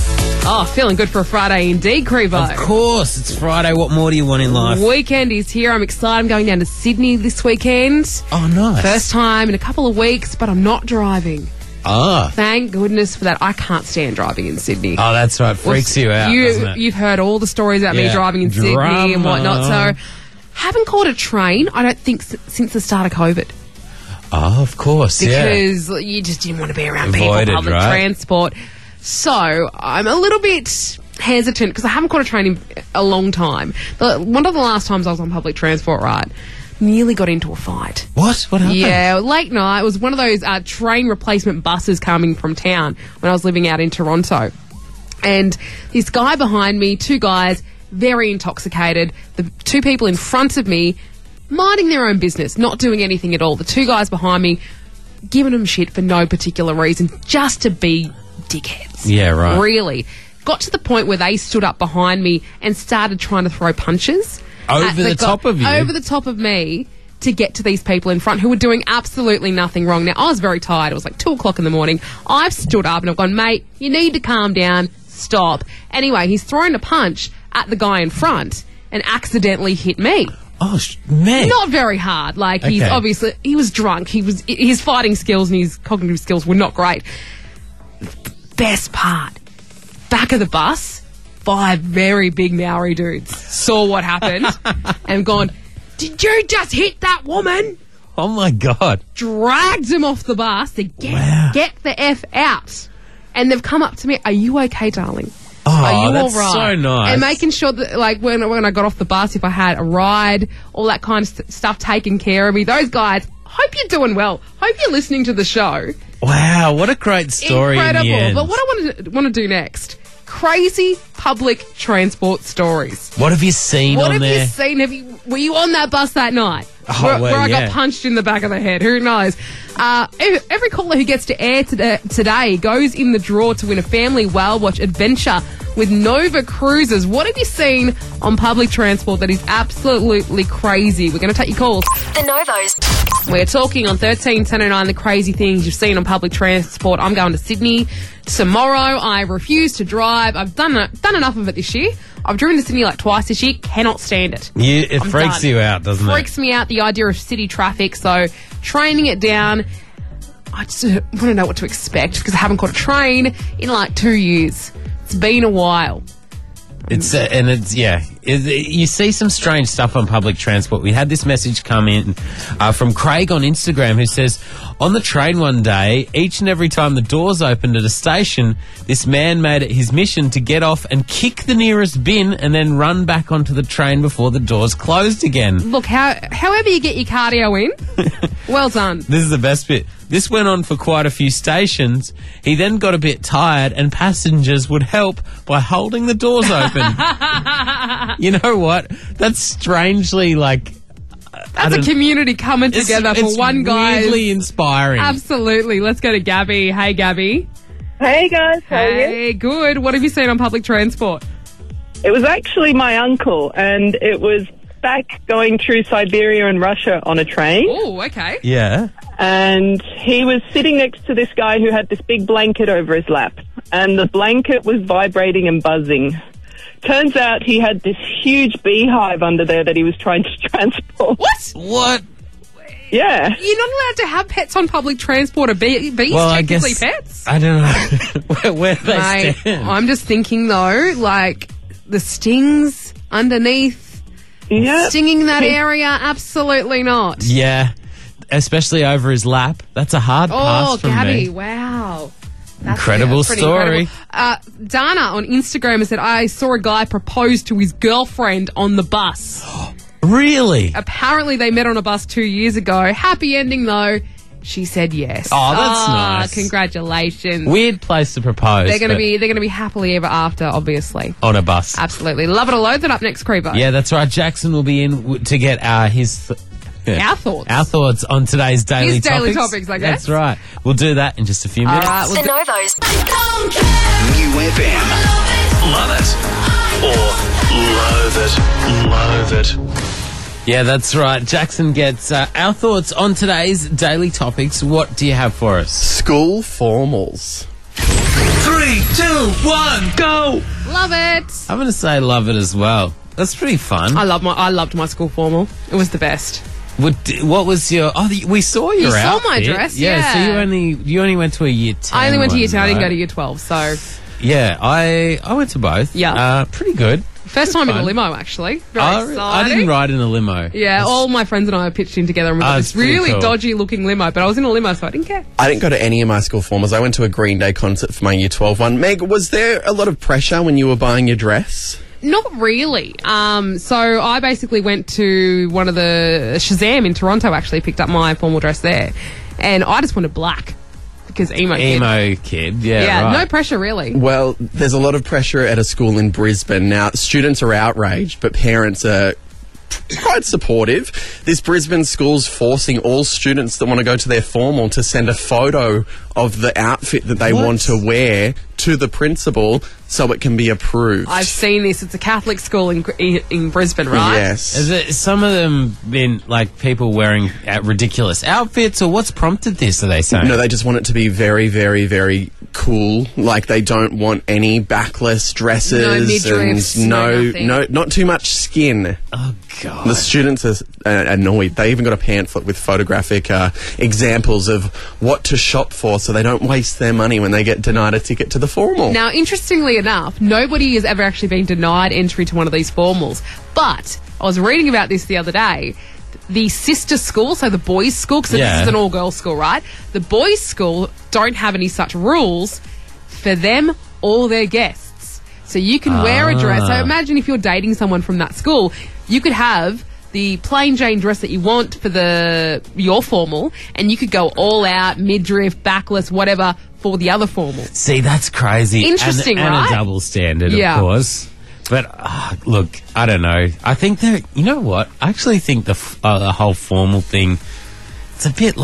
Oh, feeling good for a Friday indeed, Crevo. Of course, it's Friday. What more do you want in life? Weekend is here. I'm excited. I'm going down to Sydney this weekend. Oh, nice. First time in a couple of weeks, but I'm not driving. Ah. Thank goodness for that. I can't stand driving in Sydney. Oh, that's right. Freaks you out, doesn't it? You've heard all the stories about me Yeah. driving in Drama. Sydney and whatnot. So, haven't caught a train, I don't think, since the start of COVID. Oh, of course, Because you just didn't want to be around Avoided, people, public right? transport. So, I'm a little bit hesitant because I haven't caught a train in a long time. One of the last times I was on public transport, right, nearly got into a fight. What? What happened? Yeah, late night. It was one of those train replacement buses coming from town when I was living out in Toronto. And this guy behind me, two guys, very intoxicated. The two people in front of me, minding their own business, not doing anything at all. The two guys behind me, giving them shit for no particular reason, just to be dickheads. Yeah, right. Really. Got to the point where they stood up behind me and started trying to throw punches. Over the top of you? Over the top of me to get to these people in front who were doing absolutely nothing wrong. Now, I was very tired. It was like 2 o'clock in the morning. I've stood up and I've gone, mate, you need to calm down. Stop. Anyway, he's thrown a punch at the guy in front and accidentally hit me. Oh, man. Not very hard. Like, he's Okay. obviously, he was drunk. His fighting skills and his cognitive skills were not great. Best part, back of the bus, 5 very big Maori dudes saw what happened and gone, did you just hit that woman? Oh, my God. Dragged him off the bus to get the F out. And they've come up to me, are you okay, darling? Oh, Are you that's all right? so nice. And making sure that, like, when I got off the bus, if I had a ride, all that kind of stuff taken care of me. Those guys, hope you're doing well. Hope you're listening to the show. Wow, what a great story. Incredible. In the end. But what I want to do next, crazy public transport stories. What have you seen What on have there? you seen? Were you on that bus that night? Oh, where well, I yeah. got punched in the back of the head. Who knows? Every caller who gets to air today goes in the draw to win a family whale watch adventure with Nova Cruises. What have you seen on public transport that is absolutely crazy? We're going to take your calls. The Novos. We're talking on 131009 the crazy things you've seen on public transport. I'm going to Sydney tomorrow. I refuse to drive. I've done enough of it this year. I've driven to Sydney like twice this year. Cannot stand it. It I'm freaks done. you out, doesn't it? Freaks me out, the idea of city traffic. So training it down. I just want to know what to expect because I haven't caught a train in like 2 years. It's been a while. You see some strange stuff on public transport. We had this message come in from Craig on Instagram who says, on the train one day, each and every time the doors opened at a station, this man made it his mission to get off and kick the nearest bin and then run back onto the train before the doors closed again. Look, however you get your cardio in, well done. This is the best bit. This went on for quite a few stations. He then got a bit tired and passengers would help by holding the doors open. You know what? That's strangely like... That's a community coming together for one guy. It's weirdly inspiring. Absolutely. Let's go to Gabby. Hey, Gabby. Hey guys, how are you? Hey, good. What have you seen on public transport? It was actually my uncle, and it was back going through Siberia and Russia on a train. Oh, okay. Yeah. And he was sitting next to this guy who had this big blanket over his lap, and the blanket was vibrating and buzzing. Turns out he had this huge beehive under there that he was trying to transport. What? Yeah. You're not allowed to have pets on public transport. Are bees technically pets? I don't know. where do they Mate, stand? I'm just thinking, though, like, the stings underneath, stinging that area, absolutely not. Yeah. Especially over his lap. That's a hard pass Oh, from Gabby, me. wow. Incredible pretty story. incredible. Dana on Instagram has said, I saw a guy propose to his girlfriend on the bus. Really? Apparently they met on a bus 2 years ago. Happy ending, though. She said yes. Oh, that's nice. Congratulations. Weird place to propose. They're going to be happily ever after, obviously. on a bus. Absolutely. Love it or load that up next, Creeper. Yeah, that's right. Jackson will be in to get his... Our thoughts. Our thoughts on today's daily His topics. daily topics, I guess. That's right. We'll do that in just a few minutes. All right, The Novos. New FM. Love it. Or loathe it. Loathe it. Yeah, that's right. Jackson gets our thoughts on today's daily topics. What do you have for us? School formals. 3 3, 2, 1, go! Love it. I'm going to say love it as well. That's pretty fun. I loved my school formal. It was the best. What was your? Oh, we saw your You saw outfit. my dress, So yeah. you only went to a year 10. I only went to year 10. I didn't right? go to year 12. So Yeah, I went to both. Yeah. Pretty good. first time in a Fun. limo, actually. Very I exciting. didn't ride in a limo. Yeah, all my friends and I pitched in together and we got it's this pretty really cool. dodgy looking limo, but I was in a limo, so I didn't care. I didn't go to any of my school formals. I went to a Green Day concert for my year 12 one. Meg, was there a lot of pressure when you were buying your dress? Not really. So I basically went to one of the Shazam in Toronto, actually picked up my formal dress there. And I just wanted black because emo kid. Yeah, no right. pressure really. Well, there's a lot of pressure at a school in Brisbane. Now, students are outraged, but parents are quite supportive. This Brisbane school's forcing all students that want to go to their formal to send a photo of the outfit that they want to wear to the principal so it can be approved. I've seen this. It's a Catholic school in Brisbane, right? Yes. Has it, some of them been like people wearing ridiculous outfits, or what's prompted this? Are they saying? No, they just want it to be very, very, very cool. Like, they don't want any backless dresses. No midriffs, no nothing. not too much skin. Oh, God. The students are annoyed. They even got a pamphlet with photographic examples of what to shop for so they don't waste their money when they get denied a ticket to the formal. Now, interestingly enough, nobody has ever actually been denied entry to one of these formals. But I was reading about this the other day. The sister school, so the boys' school, because this is an all-girls school, right? The boys' school don't have any such rules for them or their guests. So you can wear a dress. So imagine if you're dating someone from that school, you could have the plain Jane dress that you want for your formal, and you could go all out, midriff, backless, whatever, for the other formal. See, that's crazy. Interesting, and right? a double standard, Yeah. of course. But look, I don't know. I think you know what? I actually think the whole formal thing, it's a bit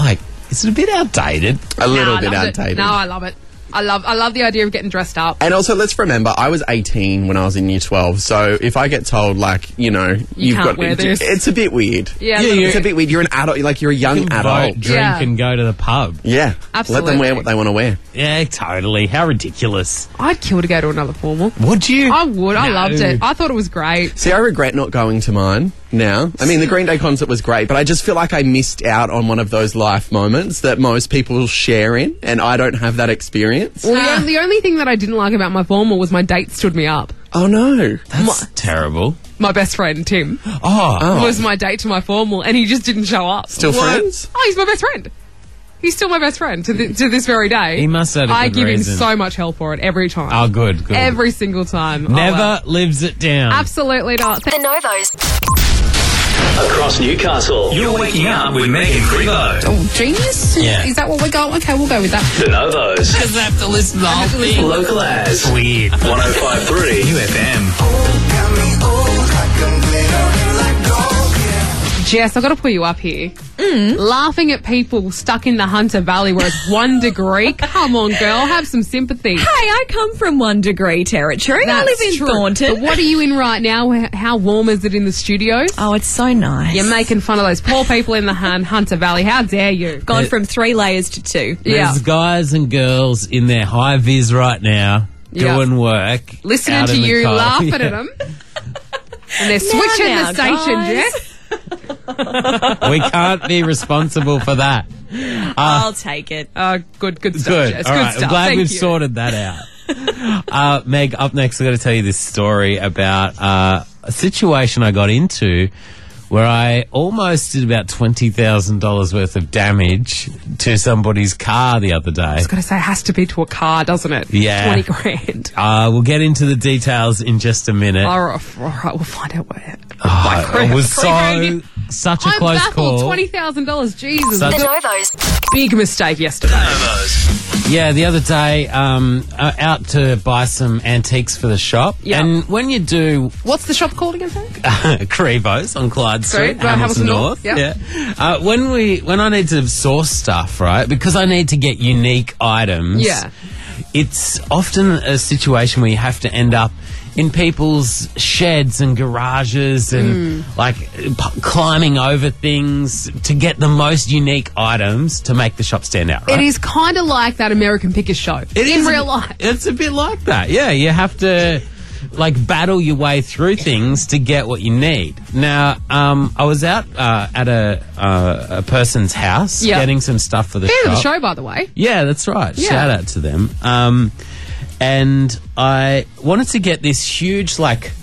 outdated. A little bit outdated. No, I love it. I love the idea of getting dressed up. And also, let's remember, I was 18 when I was in year 12, so if I get told, like, you've can't got wear this. It's a bit weird. Yeah, it's a bit weird. You're an adult, you're a young adult. Vote, drink, and go to the pub. Yeah. Absolutely. Let them wear what they want to wear. Yeah, totally. How ridiculous. I'd kill to go to another formal. Would you? I would. I No. loved it. I thought it was great. See, I regret not going to mine now. I mean, the Green Day concert was great, but I just feel like I missed out on one of those life moments that most people share in, and I don't have that experience. Well, the only thing that I didn't like about my formal was my date stood me up. Oh, no. That's terrible. My best friend, Tim, was my date to my formal, and he just didn't show up. Still friends? Oh, he's my best friend. He's still my best friend to this very day. He must have had a I good give reason. him so much hell for it every time. Oh, good. Every single time. Never lives it down. Absolutely not. The Novos. Across Newcastle, you're waking up with Meg and Grivo. Oh, genius? Yeah. Is that what we're going? Okay, we'll go with that. The Novos. Because I have to listen to the whole thing. Local as. Weird. 105.3 UFM. Jess, I've got to pull you up here. Laughing at people stuck in the Hunter Valley where it's 1 degree. Come on, girl, have some sympathy. Hey, I come from 1 degree territory. I live in true. Thornton. But what are you in right now? How warm is it in the studios? Oh, it's so nice. You're making fun of those poor people in the Hunter Valley. How dare you? Gone from 3 layers to 2. There's guys and girls in their high vis right now doing work. Listening out to in the you cold. laughing at them. And they're switching now, the station, guys. Jess. We can't be responsible for that. I'll take it. Good stuff, Good. Jess. All Good right. stuff. I'm glad Thank we've you. sorted that out. Meg, up next, I've got to tell you this story about a situation I got into where I almost did about $20,000 worth of damage to somebody's car the other day. I was going to say, it has to be to a car, doesn't it? Yeah. 20 grand. We'll get into the details in just a minute. All right, we'll find out where. It was such a I'm close baffled. call. $20,000. Jesus. Such- The Novos. Big mistake yesterday. Yeah, the other day, out to buy some antiques for the shop. Yeah. And when you do What's the shop called again, Frank? Crevos on Clyde Street, Right, Hamilton North, Yeah. When I need to source stuff, right, because I need to get unique items. Yeah. It's often a situation where you have to end up in people's sheds and garages and climbing over things to get the most unique items to make the shop stand out, right? It is kind of like that American Pickers show in real life. It's a bit like that. Yeah, you have to battle your way through things to get what you need. Now, I was out at a person's house getting some stuff for the shop. Fan of the show, by the way. Yeah, that's right. Yeah. Shout out to them. And I wanted to get this huge,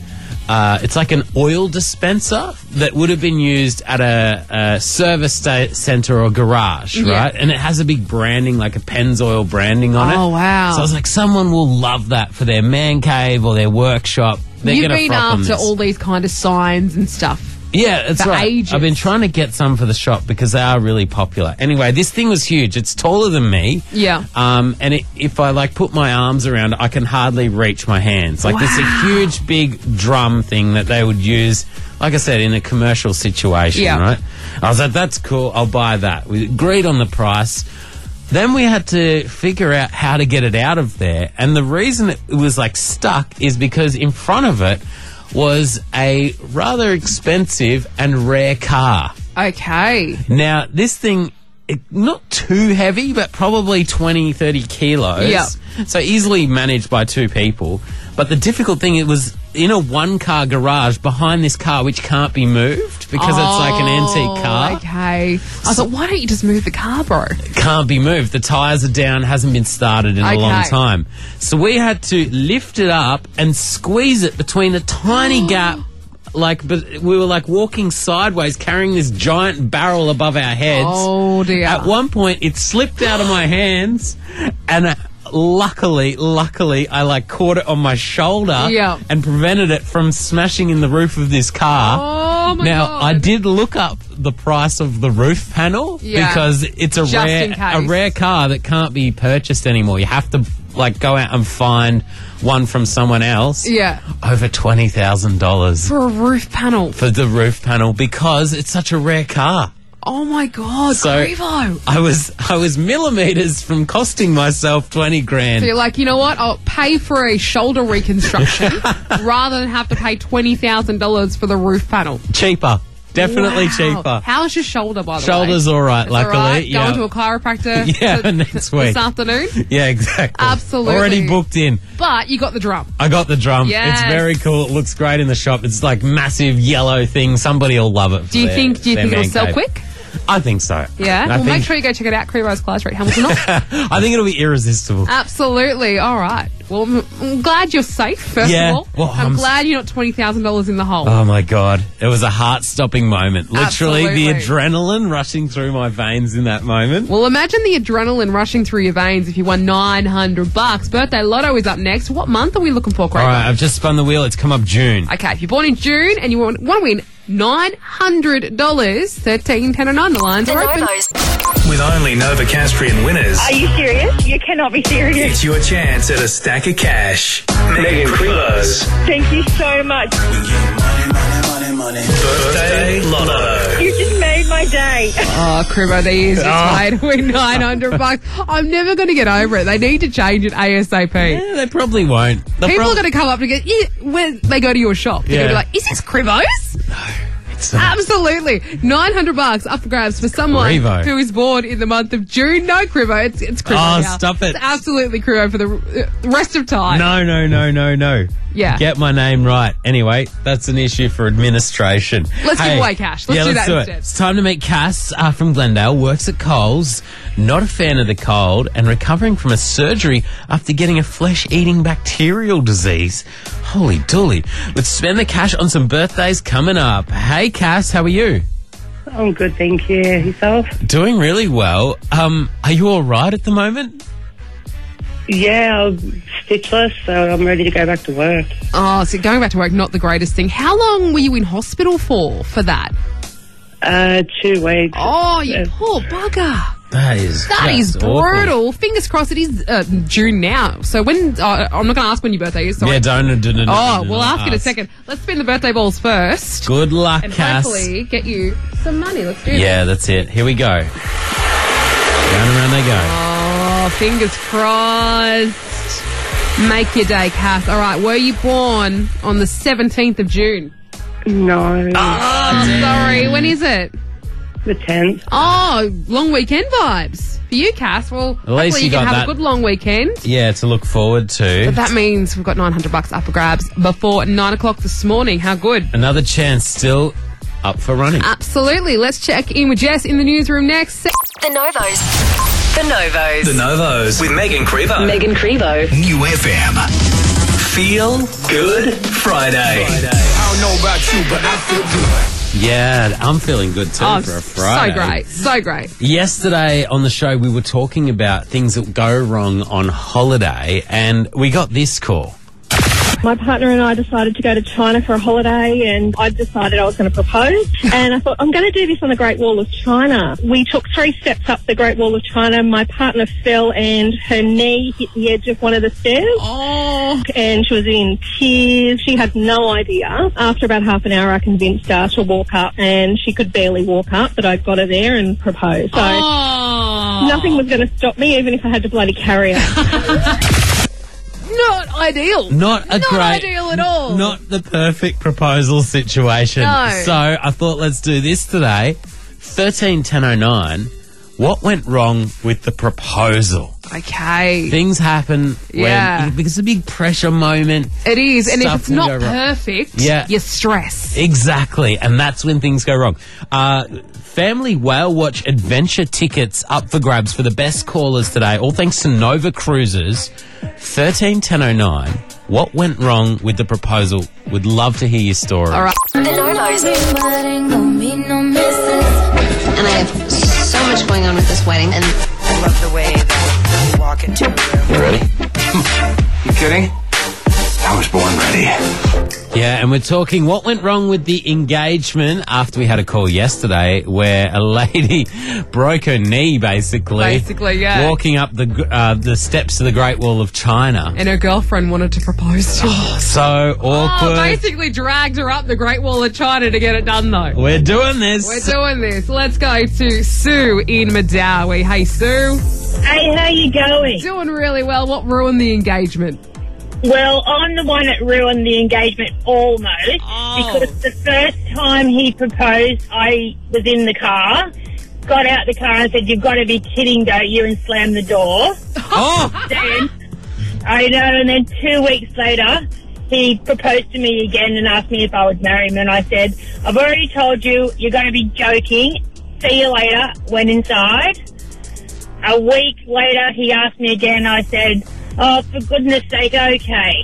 it's like an oil dispenser that would have been used at a service centre or garage, right? And it has a big branding, like a Pennzoil branding on it. Oh, wow. So I was like, someone will love that for their man cave or their workshop. You've been after all these kind of signs and stuff. Yeah, that's for right. ages. I've been trying to get some for the shop because they are really popular. Anyway, this thing was huge. It's taller than me. Yeah. And if I put my arms around it, I can hardly reach my hands. This is a huge, big drum thing that they would use, like I said, in a commercial situation, right? I was like, that's cool. I'll buy that. We agreed on the price. Then we had to figure out how to get it out of there. And the reason it was stuck is because in front of it was a rather expensive and rare car. Okay. Now, this thing, not too heavy, but probably 20, 30 kilos. Yep. So easily managed by two people. But the difficult thing, it was in a one-car garage behind this car, which can't be moved because it's like an antique car. Okay. I thought, why don't you just move the car, bro? It can't be moved. The tyres are down, hasn't been started in a long time. So we had to lift it up and squeeze it between a tiny gap. But we were walking sideways, carrying this giant barrel above our heads. Oh, dear. At one point, it slipped out of my hands, and luckily, I caught it on my shoulder and prevented it from smashing in the roof of this car. Oh, my God. I did look up the price of the roof panel because it's a rare car that can't be purchased anymore. You have to go out and find one from someone else. Yeah. Over $20,000 for a roof panel. For the roof panel because it's such a rare car. Oh my God, so Crevo. I was millimeters from costing myself 20 grand. So you're like, you know what? I'll pay for a shoulder reconstruction rather than have to pay $20,000 for the roof panel. Cheaper. Definitely cheaper. How's your shoulder, by the way? Shoulder's all right, luckily. All right? Going to a chiropractor next week. This afternoon? Yeah, exactly. Absolutely. Already booked in. But you got the drum. I got the drum. Yes. It's very cool. It looks great in the shop. It's massive yellow thing. Somebody will love it. Do you think it'll sell quick? I think so. Yeah? Make sure you go check it out, Crevo's Class Rate Hamilton. I think it'll be irresistible. Absolutely. All right. Well, I'm glad you're safe, first of all. Well, I'm glad you're not $20,000 in the hole. Oh, my God. It was a heart-stopping moment. Literally, Absolutely. the adrenaline rushing through my veins in that moment. Well, imagine the adrenaline rushing through your veins if you won $900. Birthday Lotto is up next. What month are we looking for, Craig? All right, I've just spun the wheel. It's come up June. Okay, if you're born in June and you want to win $900, 13, 10 and 9, the lines are open. With only Nova Castrian winners, Are you serious? You cannot be serious. it's your chance at a stack of cash. Megan Crevo's Thank you so much. Birthday Lotto. You just made my day. Oh, Crevo, they used this way to win $900. I'm never going to get over it. They need to change it ASAP. Yeah, they probably won't. People are going to come up to get when they go to your shop. They're going to be like, "Is this Crevo's?" No. Absolutely. $900 up for grabs for someone Crevo. who is born in the month of June. No, Crevo. It's Crevo Oh, now. stop it. It's absolutely Crevo for the rest of time. No. Yeah. Get my name right. Anyway, that's an issue for administration. Let's give away cash. Let's do that instead. It's time to meet Cass from Glendale, works at Coles, not a fan of the cold, and recovering from a surgery after getting a flesh-eating bacterial disease. Holy dooly. Let's spend the cash on some birthdays coming up. Hey, Cass, how are you? I'm good, thank you. Yourself? Doing really well. Are you all right at the moment? Yeah, I'm stitchless, so I'm ready to go back to work. Oh, so going back to work, not the greatest thing. How long were you in hospital for that? 2 weeks. Oh, you poor bugger. That is brutal. awful. Fingers crossed it is June now. So when, I'm not going to ask when your birthday is. Sorry. Yeah, don't. We'll ask in a second. Let's spin the birthday balls first. Good luck, and Cass. hopefully get you some money. Let's do this. Yeah, that's it. Here we go. Round and round they go. Oh, fingers crossed. Make your day, Cass. All right, were you born on the 17th of June? No. Oh, sorry. When is it? The 10th. Oh, long weekend vibes for you, Cass. Well, At least hopefully you you can got have that. a good long weekend. Yeah, to look forward to. But that means we've got $900 up for grabs before 9 o'clock this morning. How good? Another chance still up for running. Absolutely. Let's check in with Jess in the newsroom next. The Novos. The Novos. The Novos with Megan Crevo. Megan Crevo. New FM. Feel Good Friday. I don't know about you, but I feel good. Yeah, I'm feeling good too for a Friday. So great. So great. Yesterday on the show, we were talking about things that go wrong on holiday, and we got this call. My partner and I decided to go to China for a holiday, and I decided I was going to propose. And I thought, I'm going to do this on the Great Wall of China. We took 3 steps up the Great Wall of China. My partner fell and her knee hit the edge of one of the stairs. Oh. And she was in tears. She had no idea. After about half an hour, I convinced her to walk up, and she could barely walk up, but I got her there and proposed. So nothing was going to stop me, even if I had to bloody carry her. Not ideal. Not great. Ideal at all. Not the perfect proposal situation. No. So I thought, let's do this today. 131009. What went wrong with the proposal? Okay. Things happen Yeah. because it's a big pressure moment. It is, and if Stuff it's can not go wrong. perfect, Yeah. you stress. Exactly, and that's when things go wrong. Family Whale Watch adventure tickets up for grabs for the best callers today, all thanks to Nova Cruises. 131009. What went wrong with the proposal? Would love to hear your story. All right. The Novos. And I have so much going on with this wedding, and I love the way that you walk into a room. You ready? You kidding? I was born ready. Yeah, and we're talking what went wrong with the engagement after we had a call yesterday where a lady broke her knee, basically, yeah. walking up the steps to the Great Wall of China. And her girlfriend wanted to propose to her. So awkward. Basically dragged her up the Great Wall of China to get it done, though. We're doing this. We're doing this. Let's go to Sue in Madawi. Hey, Sue. Hey, how you going? Doing really well. What ruined the engagement? Well, I'm the one that ruined the engagement almost because the first time he proposed, I was in the car, got out the car and said, "You've got to be kidding, don't you?" and slammed the door. Then, I know, and then 2 weeks later, he proposed to me again and asked me if I would marry him, and I said, "I've already told you, you're going to be joking. See you later." Went inside. A week later, he asked me again. I said, "Oh, for goodness sake, okay."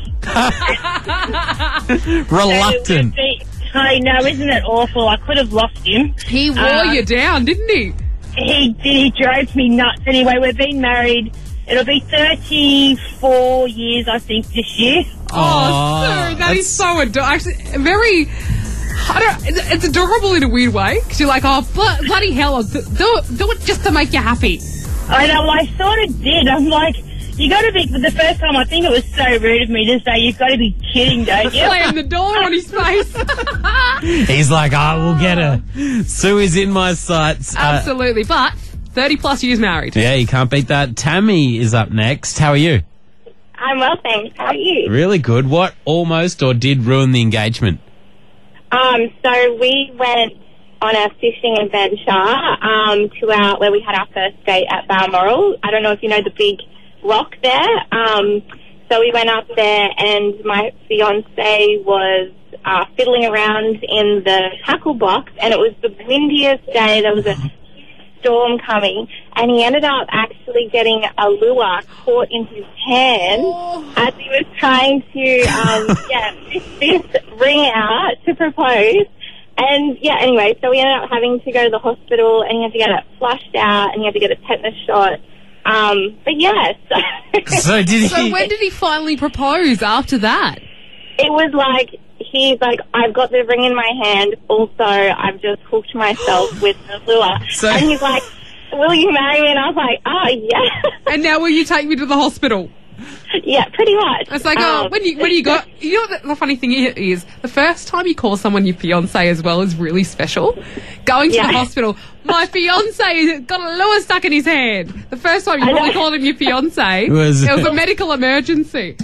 Reluctant. I know, isn't it awful? I could have lost him. He wore you down, didn't he? He did. He drove me nuts. Anyway, we've been married. It'll be 34 years, I think, this year. Oh, Sue, that is so adorable. Actually, very... it's adorable in a weird way. Because you're like, oh, bloody hell, I'll do it just to make you happy. I know, I sort of did. I'm like... You got to be, for the first time, I think it was so rude of me to say, "You've got to be kidding, don't you?" Slam the door on his face. He's like, I will get her. Sue is in my sights. Absolutely, but 30 plus years married. Yeah, you can't beat that. Tammy is up next. How are you? I'm well, thanks. How are you? Really good. What almost or did ruin the engagement? So we went on a fishing adventure to where we had our first date at Balmoral. I don't know if you know the big rock there. So we went up there and my fiance was fiddling around in the tackle box, and it was the windiest day. There was a storm coming, and he ended up actually getting a lure caught in his hand as he was trying to get this ring out to propose. And anyway, so we ended up having to go to the hospital, and he had to get it flushed out, and he had to get a tetanus shot. But yes. So when did he finally propose after that? It was like, he's like, "I've got the ring in my hand. Also, I've just hooked myself with the lure." And he's like, "Will you marry me?" And I was like, "Oh, yeah." And now will you take me to the hospital? Yeah, pretty much. It's like, when you got, you know what the funny thing is, the first time you call someone your fiance as well is really special. Going to the hospital, my fiance got a lure stuck in his hand. The first time you probably called him your fiance, it was a medical emergency.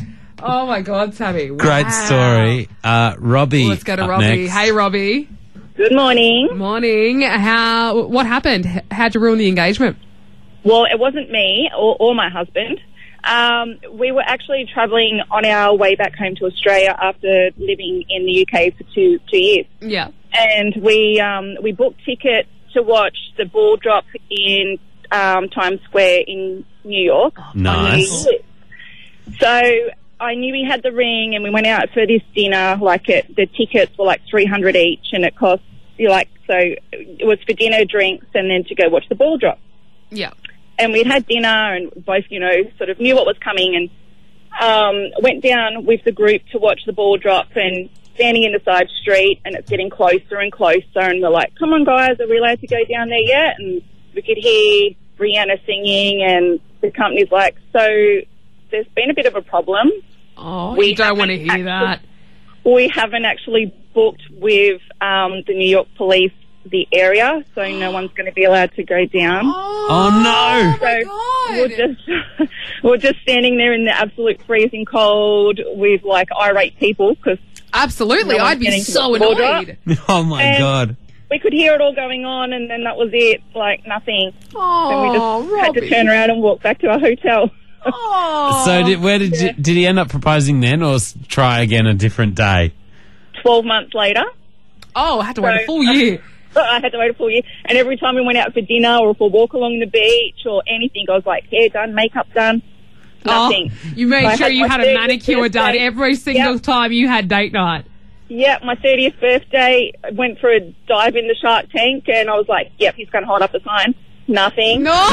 Oh my God, Sammy. Great Wow. story. Robbie. Let's go to up Robbie. next. Hey, Robbie. Good morning. Morning. What happened? How'd you ruin the engagement? Well, it wasn't me or my husband. We were actually travelling on our way back home to Australia after living in the UK for two years. Yeah. And we booked tickets to watch the ball drop in Times Square in New York. Nice. So I knew we had the ring, and we went out for this dinner. The tickets were like $300 each, and it cost so it was for dinner, drinks, and then to go watch the ball drop. Yeah. And we'd had dinner, and both sort of knew what was coming, and went down with the group to watch the ball drop, and standing in the side street, and it's getting closer and closer, and we're like, "Come on, guys, are we allowed to go down there yet?" And we could hear Rihanna singing, and the company's like, "So there's been a bit of a problem." Oh, we don't want to hear that. We haven't actually booked with the New York police the area, so no one's going to be allowed to go down. Oh no! So we're just standing there in the absolute freezing cold with irate people because absolutely, no I'd be so annoyed. Oh my God! We could hear it all going on, and then that was it, nothing. Oh, and we just had to turn around and walk back to our hotel. So did he end up proposing then, or try again a different day? 12 months later. Oh, I had to wait a full year. I had to wait a full year. And every time we went out for dinner or for a walk along the beach or anything, I was like, hair done, makeup done, nothing. Oh, you made sure you had a manicure done every single time you had date night. Yeah, my 30th birthday, I went for a dive in the shark tank, and I was like, yep, he's going to hold up a sign. Nothing. No.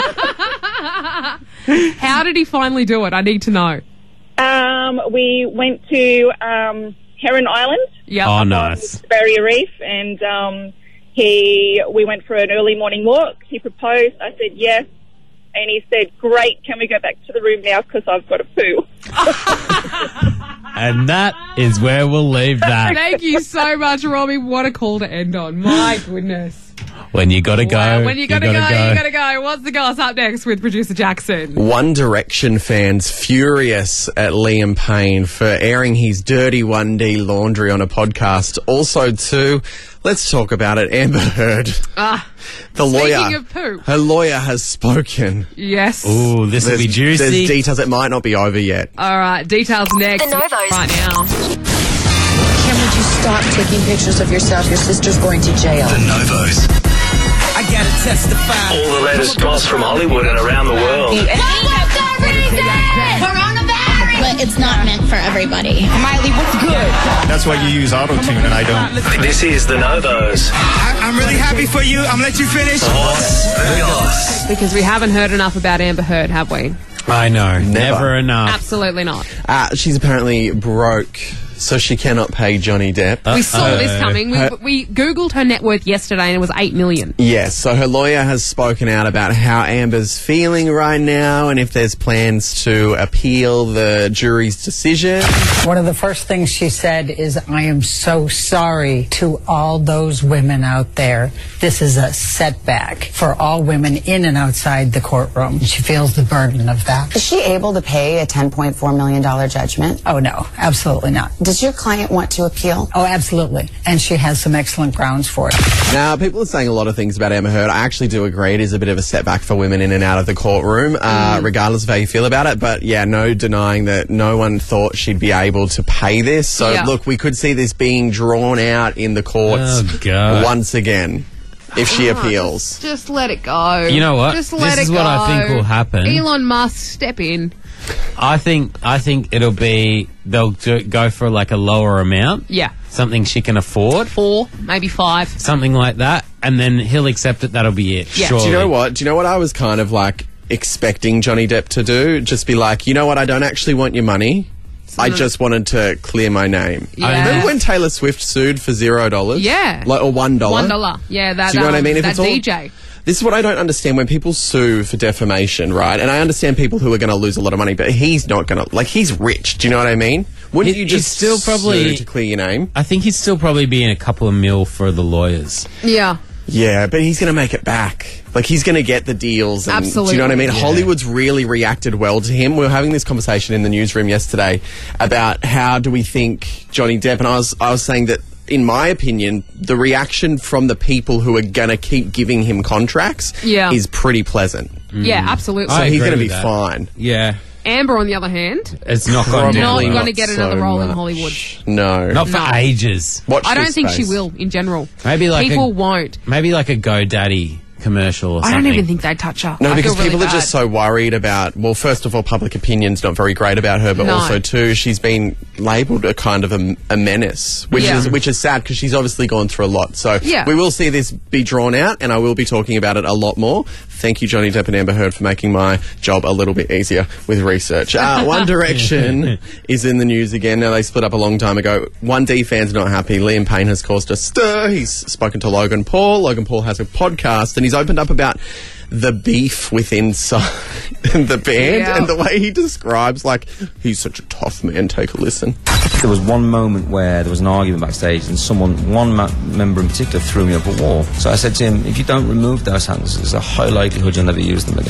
How did he finally do it? I need to know. We went to Heron Island. Yeah. Oh, nice. Barrier Reef, and we went for an early morning walk. He proposed. I said yes, and he said, "Great, can we go back to the room now because I've got a poo." And that is where we'll leave that. Thank you so much, Robbie. What a call to end on. My goodness. When you gotta go. Wow, when you gotta go, you gotta go. What's the goss up next with producer Jackson? One Direction fans furious at Liam Payne for airing his dirty 1D laundry on a podcast. Also, too, let's talk about it. Amber Heard. The lawyer. Speaking of poo. Her lawyer has spoken. Yes. Ooh, this will be juicy. There's details. It might not be over yet. All right, details next. The Novos. Right now. Kim, would you stop taking pictures of yourself? Your sister's going to jail. The Novos. I gotta testify. All the latest goss from Hollywood and around the world. But it's not meant for everybody. Miley, what's good? That's why you use auto-tune and I don't. This is The Novos. I'm really happy for you. I'm gonna let you finish. What's the goss? Because we haven't heard enough about Amber Heard, have we? I know. Never enough. Absolutely not. She's apparently broke, so she cannot pay Johnny Depp. We saw this coming. We Googled her net worth yesterday and it was $8 million. Yes, so her lawyer has spoken out about how Amber's feeling right now and if there's plans to appeal the jury's decision. One of the first things she said is, "I am so sorry to all those women out there. This is a setback for all women in and outside the courtroom." She feels the burden of that. Is she able to pay a $10.4 million judgment? Oh, no, absolutely not. Does your client want to appeal? Oh, absolutely. And she has some excellent grounds for it. Now, people are saying a lot of things about Amber Heard. I actually do agree it is a bit of a setback for women in and out of the courtroom, regardless of how you feel about it. But yeah, no denying that no one thought she'd be able to pay this. So look, we could see this being drawn out in the courts once again if she appeals. Just let it go. You know what? Just let This is it go. what I think will happen. Elon Musk, step in. I think it'll be they'll go for like a lower amount. Yeah. Something she can afford. 4, maybe 5. Something like that. And then he'll accept it. That'll be it. Yeah. Surely. Do you know what? Do you know what I was kind of like expecting Johnny Depp to do? Just be like, you know what? I don't actually want your money. I just wanted to clear my name. Yeah. Remember when Taylor Swift sued for $0? Yeah. Or $1? $1. Yeah, that, do you know what I mean? If that it's all, DJ. This is what I don't understand when people sue for defamation, right? And I understand people who are going to lose a lot of money, but he's not going to. Like, he's rich. Do you know what I mean? Wouldn't you just still probably sue to clear your name? I think he'd still probably be in a couple of mil for the lawyers. Yeah. Yeah, but he's going to make it back. Like, he's going to get the deals. And, Absolutely. Do you know what I mean? Yeah. Hollywood's really reacted well to him. We were having this conversation in the newsroom yesterday about how do we think Johnny Depp, and I was saying that, in my opinion, the reaction from the people who are going to keep giving him contracts is pretty pleasant. Yeah, absolutely. So he's going to with be that. fine. Yeah. Amber, on the other hand, It's not going to not Probably going to get so another role in much. Hollywood. No. Not for ages. Watch I don't this think she space. will, in general. Maybe like People won't. Maybe like a GoDaddy commercial or I something. don't even think they'd touch her. No, I because feel really people are bad. just so worried about, well, first of all, public opinion's not very great about her, but No. also, too, she's been labelled a kind of a menace, which is sad because she's obviously gone through a lot. So Yeah. we will see this be drawn out, and I will be talking about it a lot more. Thank you, Johnny Depp and Amber Heard, for making my job a little bit easier with research. One Direction is in the news again. Now, they split up a long time ago. 1D fans not happy. Liam Payne has caused a stir. He's spoken to Logan Paul. Logan Paul has a podcast, and he's opened up about the beef within the band and the way he describes, like, he's such a tough man. Take a listen. There was one moment where there was an argument backstage and one member in particular threw me up a wall. So I said to him, if you don't remove those hands, there's a high likelihood you'll never use them again.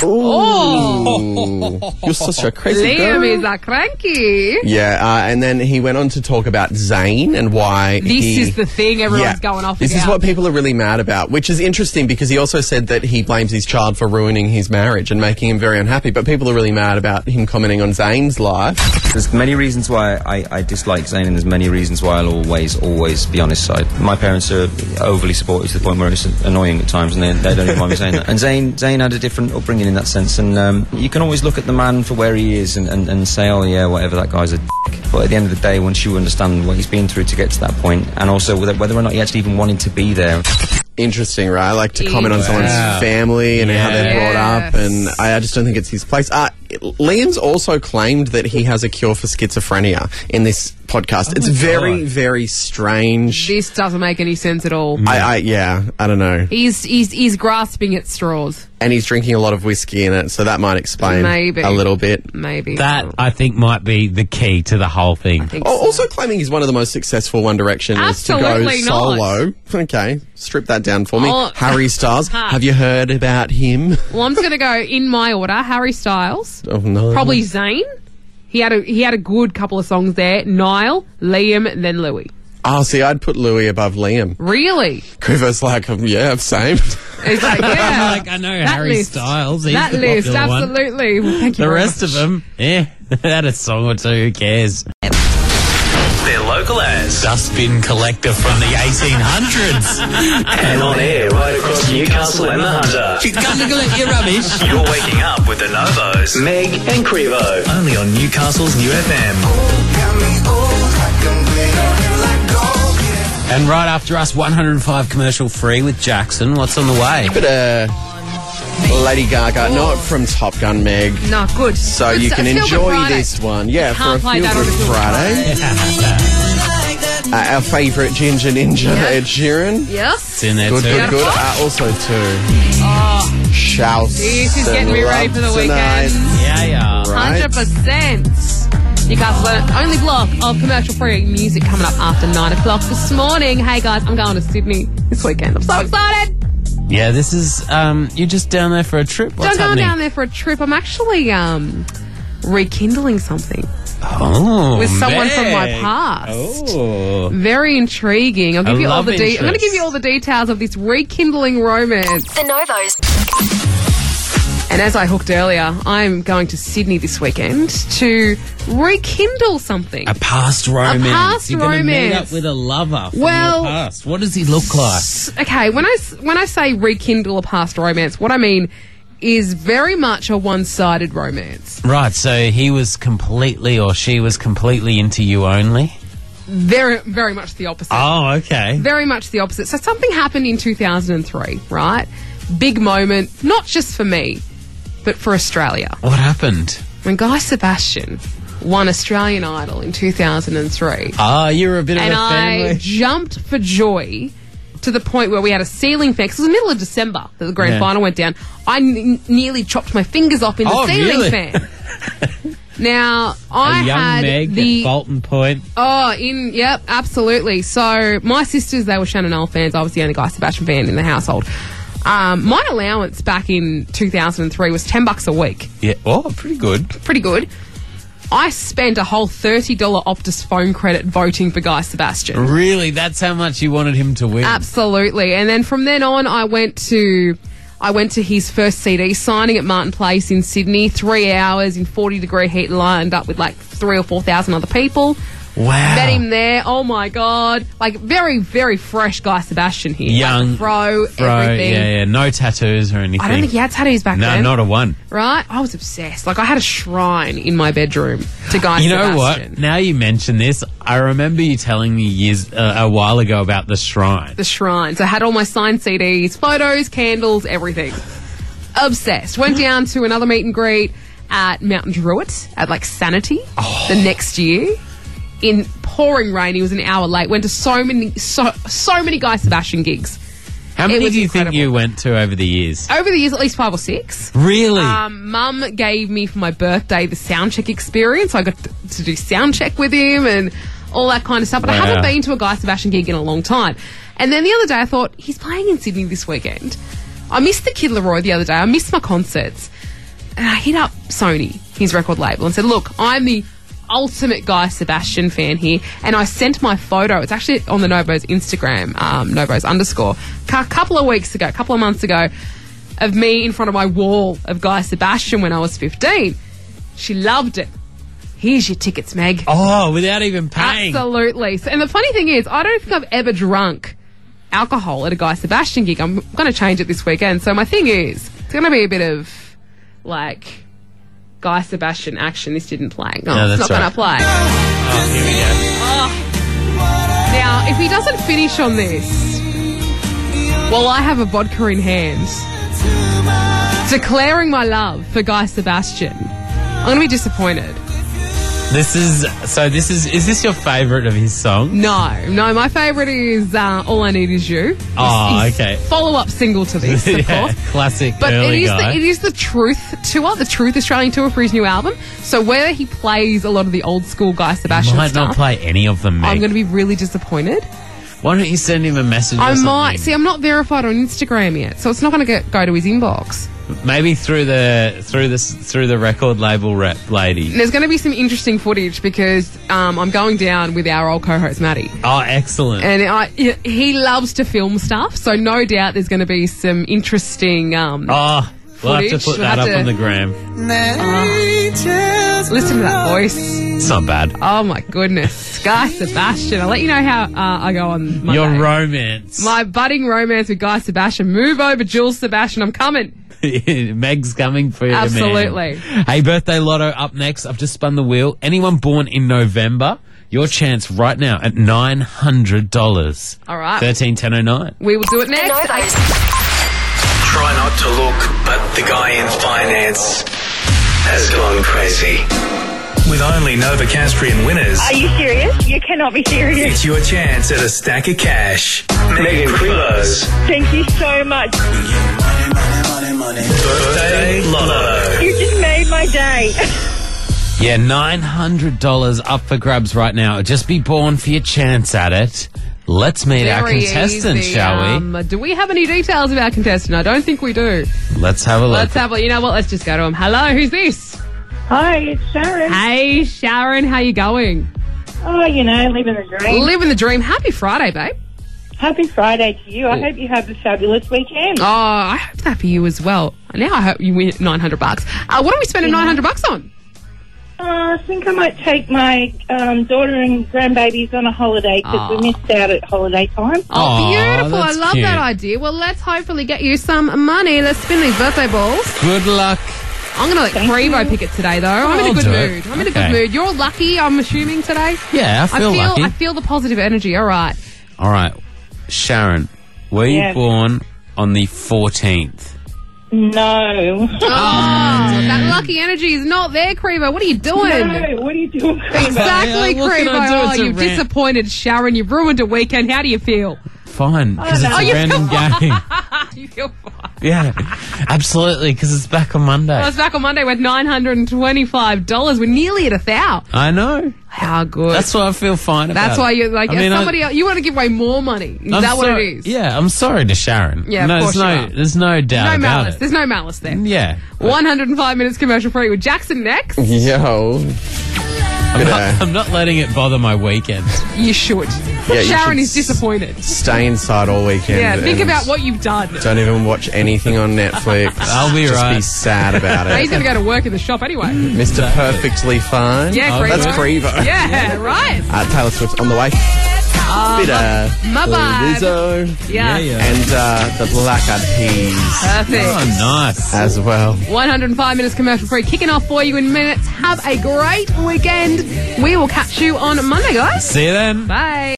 Oh, you're such a crazy girl. Liam is a cranky. Yeah, and then he went on to talk about Zayn and why This is the thing everyone's going off This about. is what people are really mad about, which is interesting because he also said that he blames his child for ruining his marriage and making him very unhappy, but people are really mad about him commenting on Zayn's life. There's many reasons why I dislike Zayn, and there's many reasons why I'll always be on his side. My parents are overly supportive to the point where it's annoying at times, and they don't even mind me saying that. And Zayn had a different upbringing in that sense, and you can always look at the man for where he is and say, oh yeah, whatever, that guy's a dick. But at the end of the day, once you understand what he's been through to get to that point, and also whether or not he actually even wanted to be there. Interesting, right? Like to comment on someone's family and how they're brought up, and I just don't think it's his place. Liam's also claimed that he has a cure for schizophrenia in this podcast. It's very, very strange. This doesn't make any sense at all. I don't know. He's grasping at straws. And he's drinking a lot of whiskey in it, so that might explain a little bit. Maybe. That, I think, might be the key to the whole thing. Also claiming he's one of the most successful One Directioners to go Absolutely not. solo. Okay, strip that down for me. Oh. Harry Styles, have you heard about him? Well, I'm just going to go in my order. Harry Styles. Oh, no. Probably Zayn. He had a good couple of songs there. Niall, Liam, and then Louis. Oh, see, I'd put Louis above Liam. Really? Quiver's like, yeah, same. He's like, yeah. I know That Harry list. Styles. He's That the list, popular one. absolutely. Well, thank you The very rest much. of them, they had a song or two. Who cares? They're local as Dustbin collector from the 1800s. and on air right across Newcastle and the Hunter. She's come to collect your rubbish. You're waking up with the Novos, Meg and Crevo, only on Newcastle's New FM. And right after us, 105 commercial free with Jackson. What's on the way? But Lady Gaga, not from Top Gun, Meg. No, good. So Good you stuff. can Feel Good enjoy Friday. this one. Yeah, for a Can't play Feel that on Good a Feel Good Friday. Our favourite Ginger Ninja, Ed Sheeran. Yes. It's in there Good, too. good, good. Also, too. Oh, Shouts. this is getting me ready for the weekend. Yeah. Right. 100%. Newcastle's only block of commercial-free music coming up after 9 o'clock this morning. Hey guys, I'm going to Sydney this weekend. I'm so excited. Yeah, this is, you're just down there for a trip. What's I'm going happening? down there for a trip. I'm actually rekindling something Oh, with someone Meg. from my past. Oh. Very intriguing. I'm I going love to give interest. you all the details of this rekindling romance. The Novos. And as I hooked earlier, I'm going to Sydney this weekend to rekindle something. A past romance. past You're gonna meet romance. up with a lover from Well- your past. What does he look like? Okay, when I say rekindle a past romance, what I mean is very much a one-sided romance. Right, so he was completely or she was completely into you only? Very, very much the opposite. Oh, okay. Very much the opposite. So something happened in 2003, right? Big moment, not just for me, but for Australia. What happened? When Guy Sebastian won Australian Idol in 2003. Ah, you were a bit of And a family. I jumped for joy to the point where we had a ceiling fan. 'Cause it was the middle of December that the grand Yeah. final went down. I nearly chopped my fingers off in the Oh, ceiling really? fan. Now, A I young had Meg the... at Bolton Point. Yep, absolutely. So, my sisters, they were Shannon Noll fans. I was the only Guy Sebastian fan in the household. My allowance back in 2003 was $10 a week. Yeah, oh, pretty good. Pretty good. I spent a whole $30 Optus phone credit voting for Guy Sebastian. Really? That's how much you wanted him to win? Absolutely. And then from then on, I went to his first CD signing at Martin Place in Sydney. 3 hours in 40-degree heat, lined up with like 3,000 or 4,000 other people. Wow. Met him there. Oh my God. Like very, very fresh Guy Sebastian here. Young. Like fro, everything. Yeah. No tattoos or anything. I don't think he had tattoos back then. No, not a one. Right? I was obsessed. Like I had a shrine in my bedroom to Guy Sebastian. You know what? Now you mention this, I remember you telling me a while ago about the shrine. The shrine. So I had all my signed CDs, photos, candles, everything. Obsessed. Went down to another meet and greet at Mountain Druitt at like Sanity the next year. In pouring rain, he was an hour late. Went to so many Guy Sebastian gigs. How many do you think you went to over the years? Over the years, at least 5 or 6. Really? Mum gave me for my birthday the soundcheck experience. I got to do soundcheck with him and all that kind of stuff. But I haven't been to a Guy Sebastian gig in a long time. And then the other day I thought, he's playing in Sydney this weekend. I missed the Kid Laroi the other day. I missed my concerts. And I hit up Sony, his record label, and said, look, I'm the ultimate Guy Sebastian fan here, and I sent my photo. It's actually on the Novo's Instagram, Novo's _ a couple of months ago, of me in front of my wall of Guy Sebastian when I was 15. She loved it. Here's your tickets, Meg. Oh, without even paying. Absolutely. So, and the funny thing is, I don't think I've ever drunk alcohol at a Guy Sebastian gig. I'm going to change it this weekend. So my thing is, it's going to be a bit of like Guy Sebastian action. This didn't play. No, it's not going to play. Oh, here we go. Now, if he doesn't finish on this, well, I have a vodka in hand, declaring my love for Guy Sebastian, I'm going to be disappointed. Is this your favourite of his song? No, my favourite is All I Need Is You. Oh, okay. Follow-up single to this, of course. Classic but early guy. It is the Truth tour, the Truth Australian tour for his new album. So where he plays a lot of the old school Guy Sebastian Might stuff, not play any of them, Meg. I'm going to be really disappointed. Why don't you send him a message or something? I might. See, I'm not verified on Instagram yet, so it's not going to go to his inbox. Maybe through the record label rep lady. There's going to be some interesting footage because I'm going down with our old co-host Maddie. Oh, excellent! And he loves to film stuff, so no doubt there's going to be some interesting. We'll have to put that up on the gram. Listen to that voice. It's not bad. Oh my goodness, Guy Sebastian! I'll let you know how I go on Monday. Your romance, my budding romance with Guy Sebastian. Move over, Jules Sebastian. I'm coming. Meg's coming for you, absolutely. Man. Hey, Birthday Lotto up next. I've just spun the wheel. Anyone born in November, your chance right now at $900. All right. 131009. We will do it next. Try not to look, but the guy in finance has gone crazy. With only Nova Castrian winners. Are you serious? You cannot be serious. It's your chance at a stack of cash. Megan Krivos. Thank you so much. Birthday Lotto. You just made my day. Yeah, $900 up for grabs right now. Just be born for your chance at it. Let's meet our contestant, shall we? Do we have any details of our contestant? I don't think we do. Let's have a look. You know what? Let's just go to him. Hello, who's this? Hi, it's Sharon. Hey, Sharon, how you going? Oh, living the dream. Living the dream. Happy Friday, babe. Happy Friday to you. I hope you have a fabulous weekend. Oh, I hope that for you as well. Now I hope you win $900. What are we spending $900 on? I think I might take my daughter and grandbabies on a holiday because we missed out at holiday time. Oh, beautiful. I that's love cute. that idea. Well, let's hopefully get you some money. Let's spin these birthday balls. Good luck. I'm going to let Prevo pick it today, though. I'm in a good mood. I'm in a good Okay. mood. You're lucky, I'm assuming, today. Yeah, I feel lucky. I feel the positive energy. All right. All right. Sharon, were you born on the 14th? No. Oh, that lucky energy is not there, Crevo. What are you doing? No, what are you doing, Crevo? Exactly, What can Crevo. I do? Oh, It's a you've rant. disappointed Sharon. You've ruined a weekend. How do you feel? Fine, because it's a you random game. You feel fine. Yeah, absolutely, because it's back on Monday. Well, it's back on Monday with $925. We're nearly at 1,000. I know. How good. That's why I feel fine about it. That's why you're like, I mean, somebody else, you want to give away more money. Is I'm that what sorry- it is? Yeah, I'm sorry to Sharon. Yeah, of course you are. There's no doubt No about malice. it. There's no malice there. Yeah. 105 minutes commercial free with Jackson next. Yo. I'm not letting it bother my weekend. You should. Yeah, you Sharon should is disappointed. Stay inside all weekend. Yeah, think and about what you've done. Don't even watch anything on Netflix. I'll be Just right. be sad about He's it. going to go to work in the shop anyway. Mr. Perfectly Fine. Yeah, That's Creevo. Creevo. Yeah, right. Taylor Swift on the way. Bit my vibe. Lizzo. Yeah. And the Black Eyed Peas Perfect. Oh, nice. as well. 105 minutes commercial free. Kicking off for you in minutes. Have a great weekend. We will catch you on Monday, guys. See you then. Bye.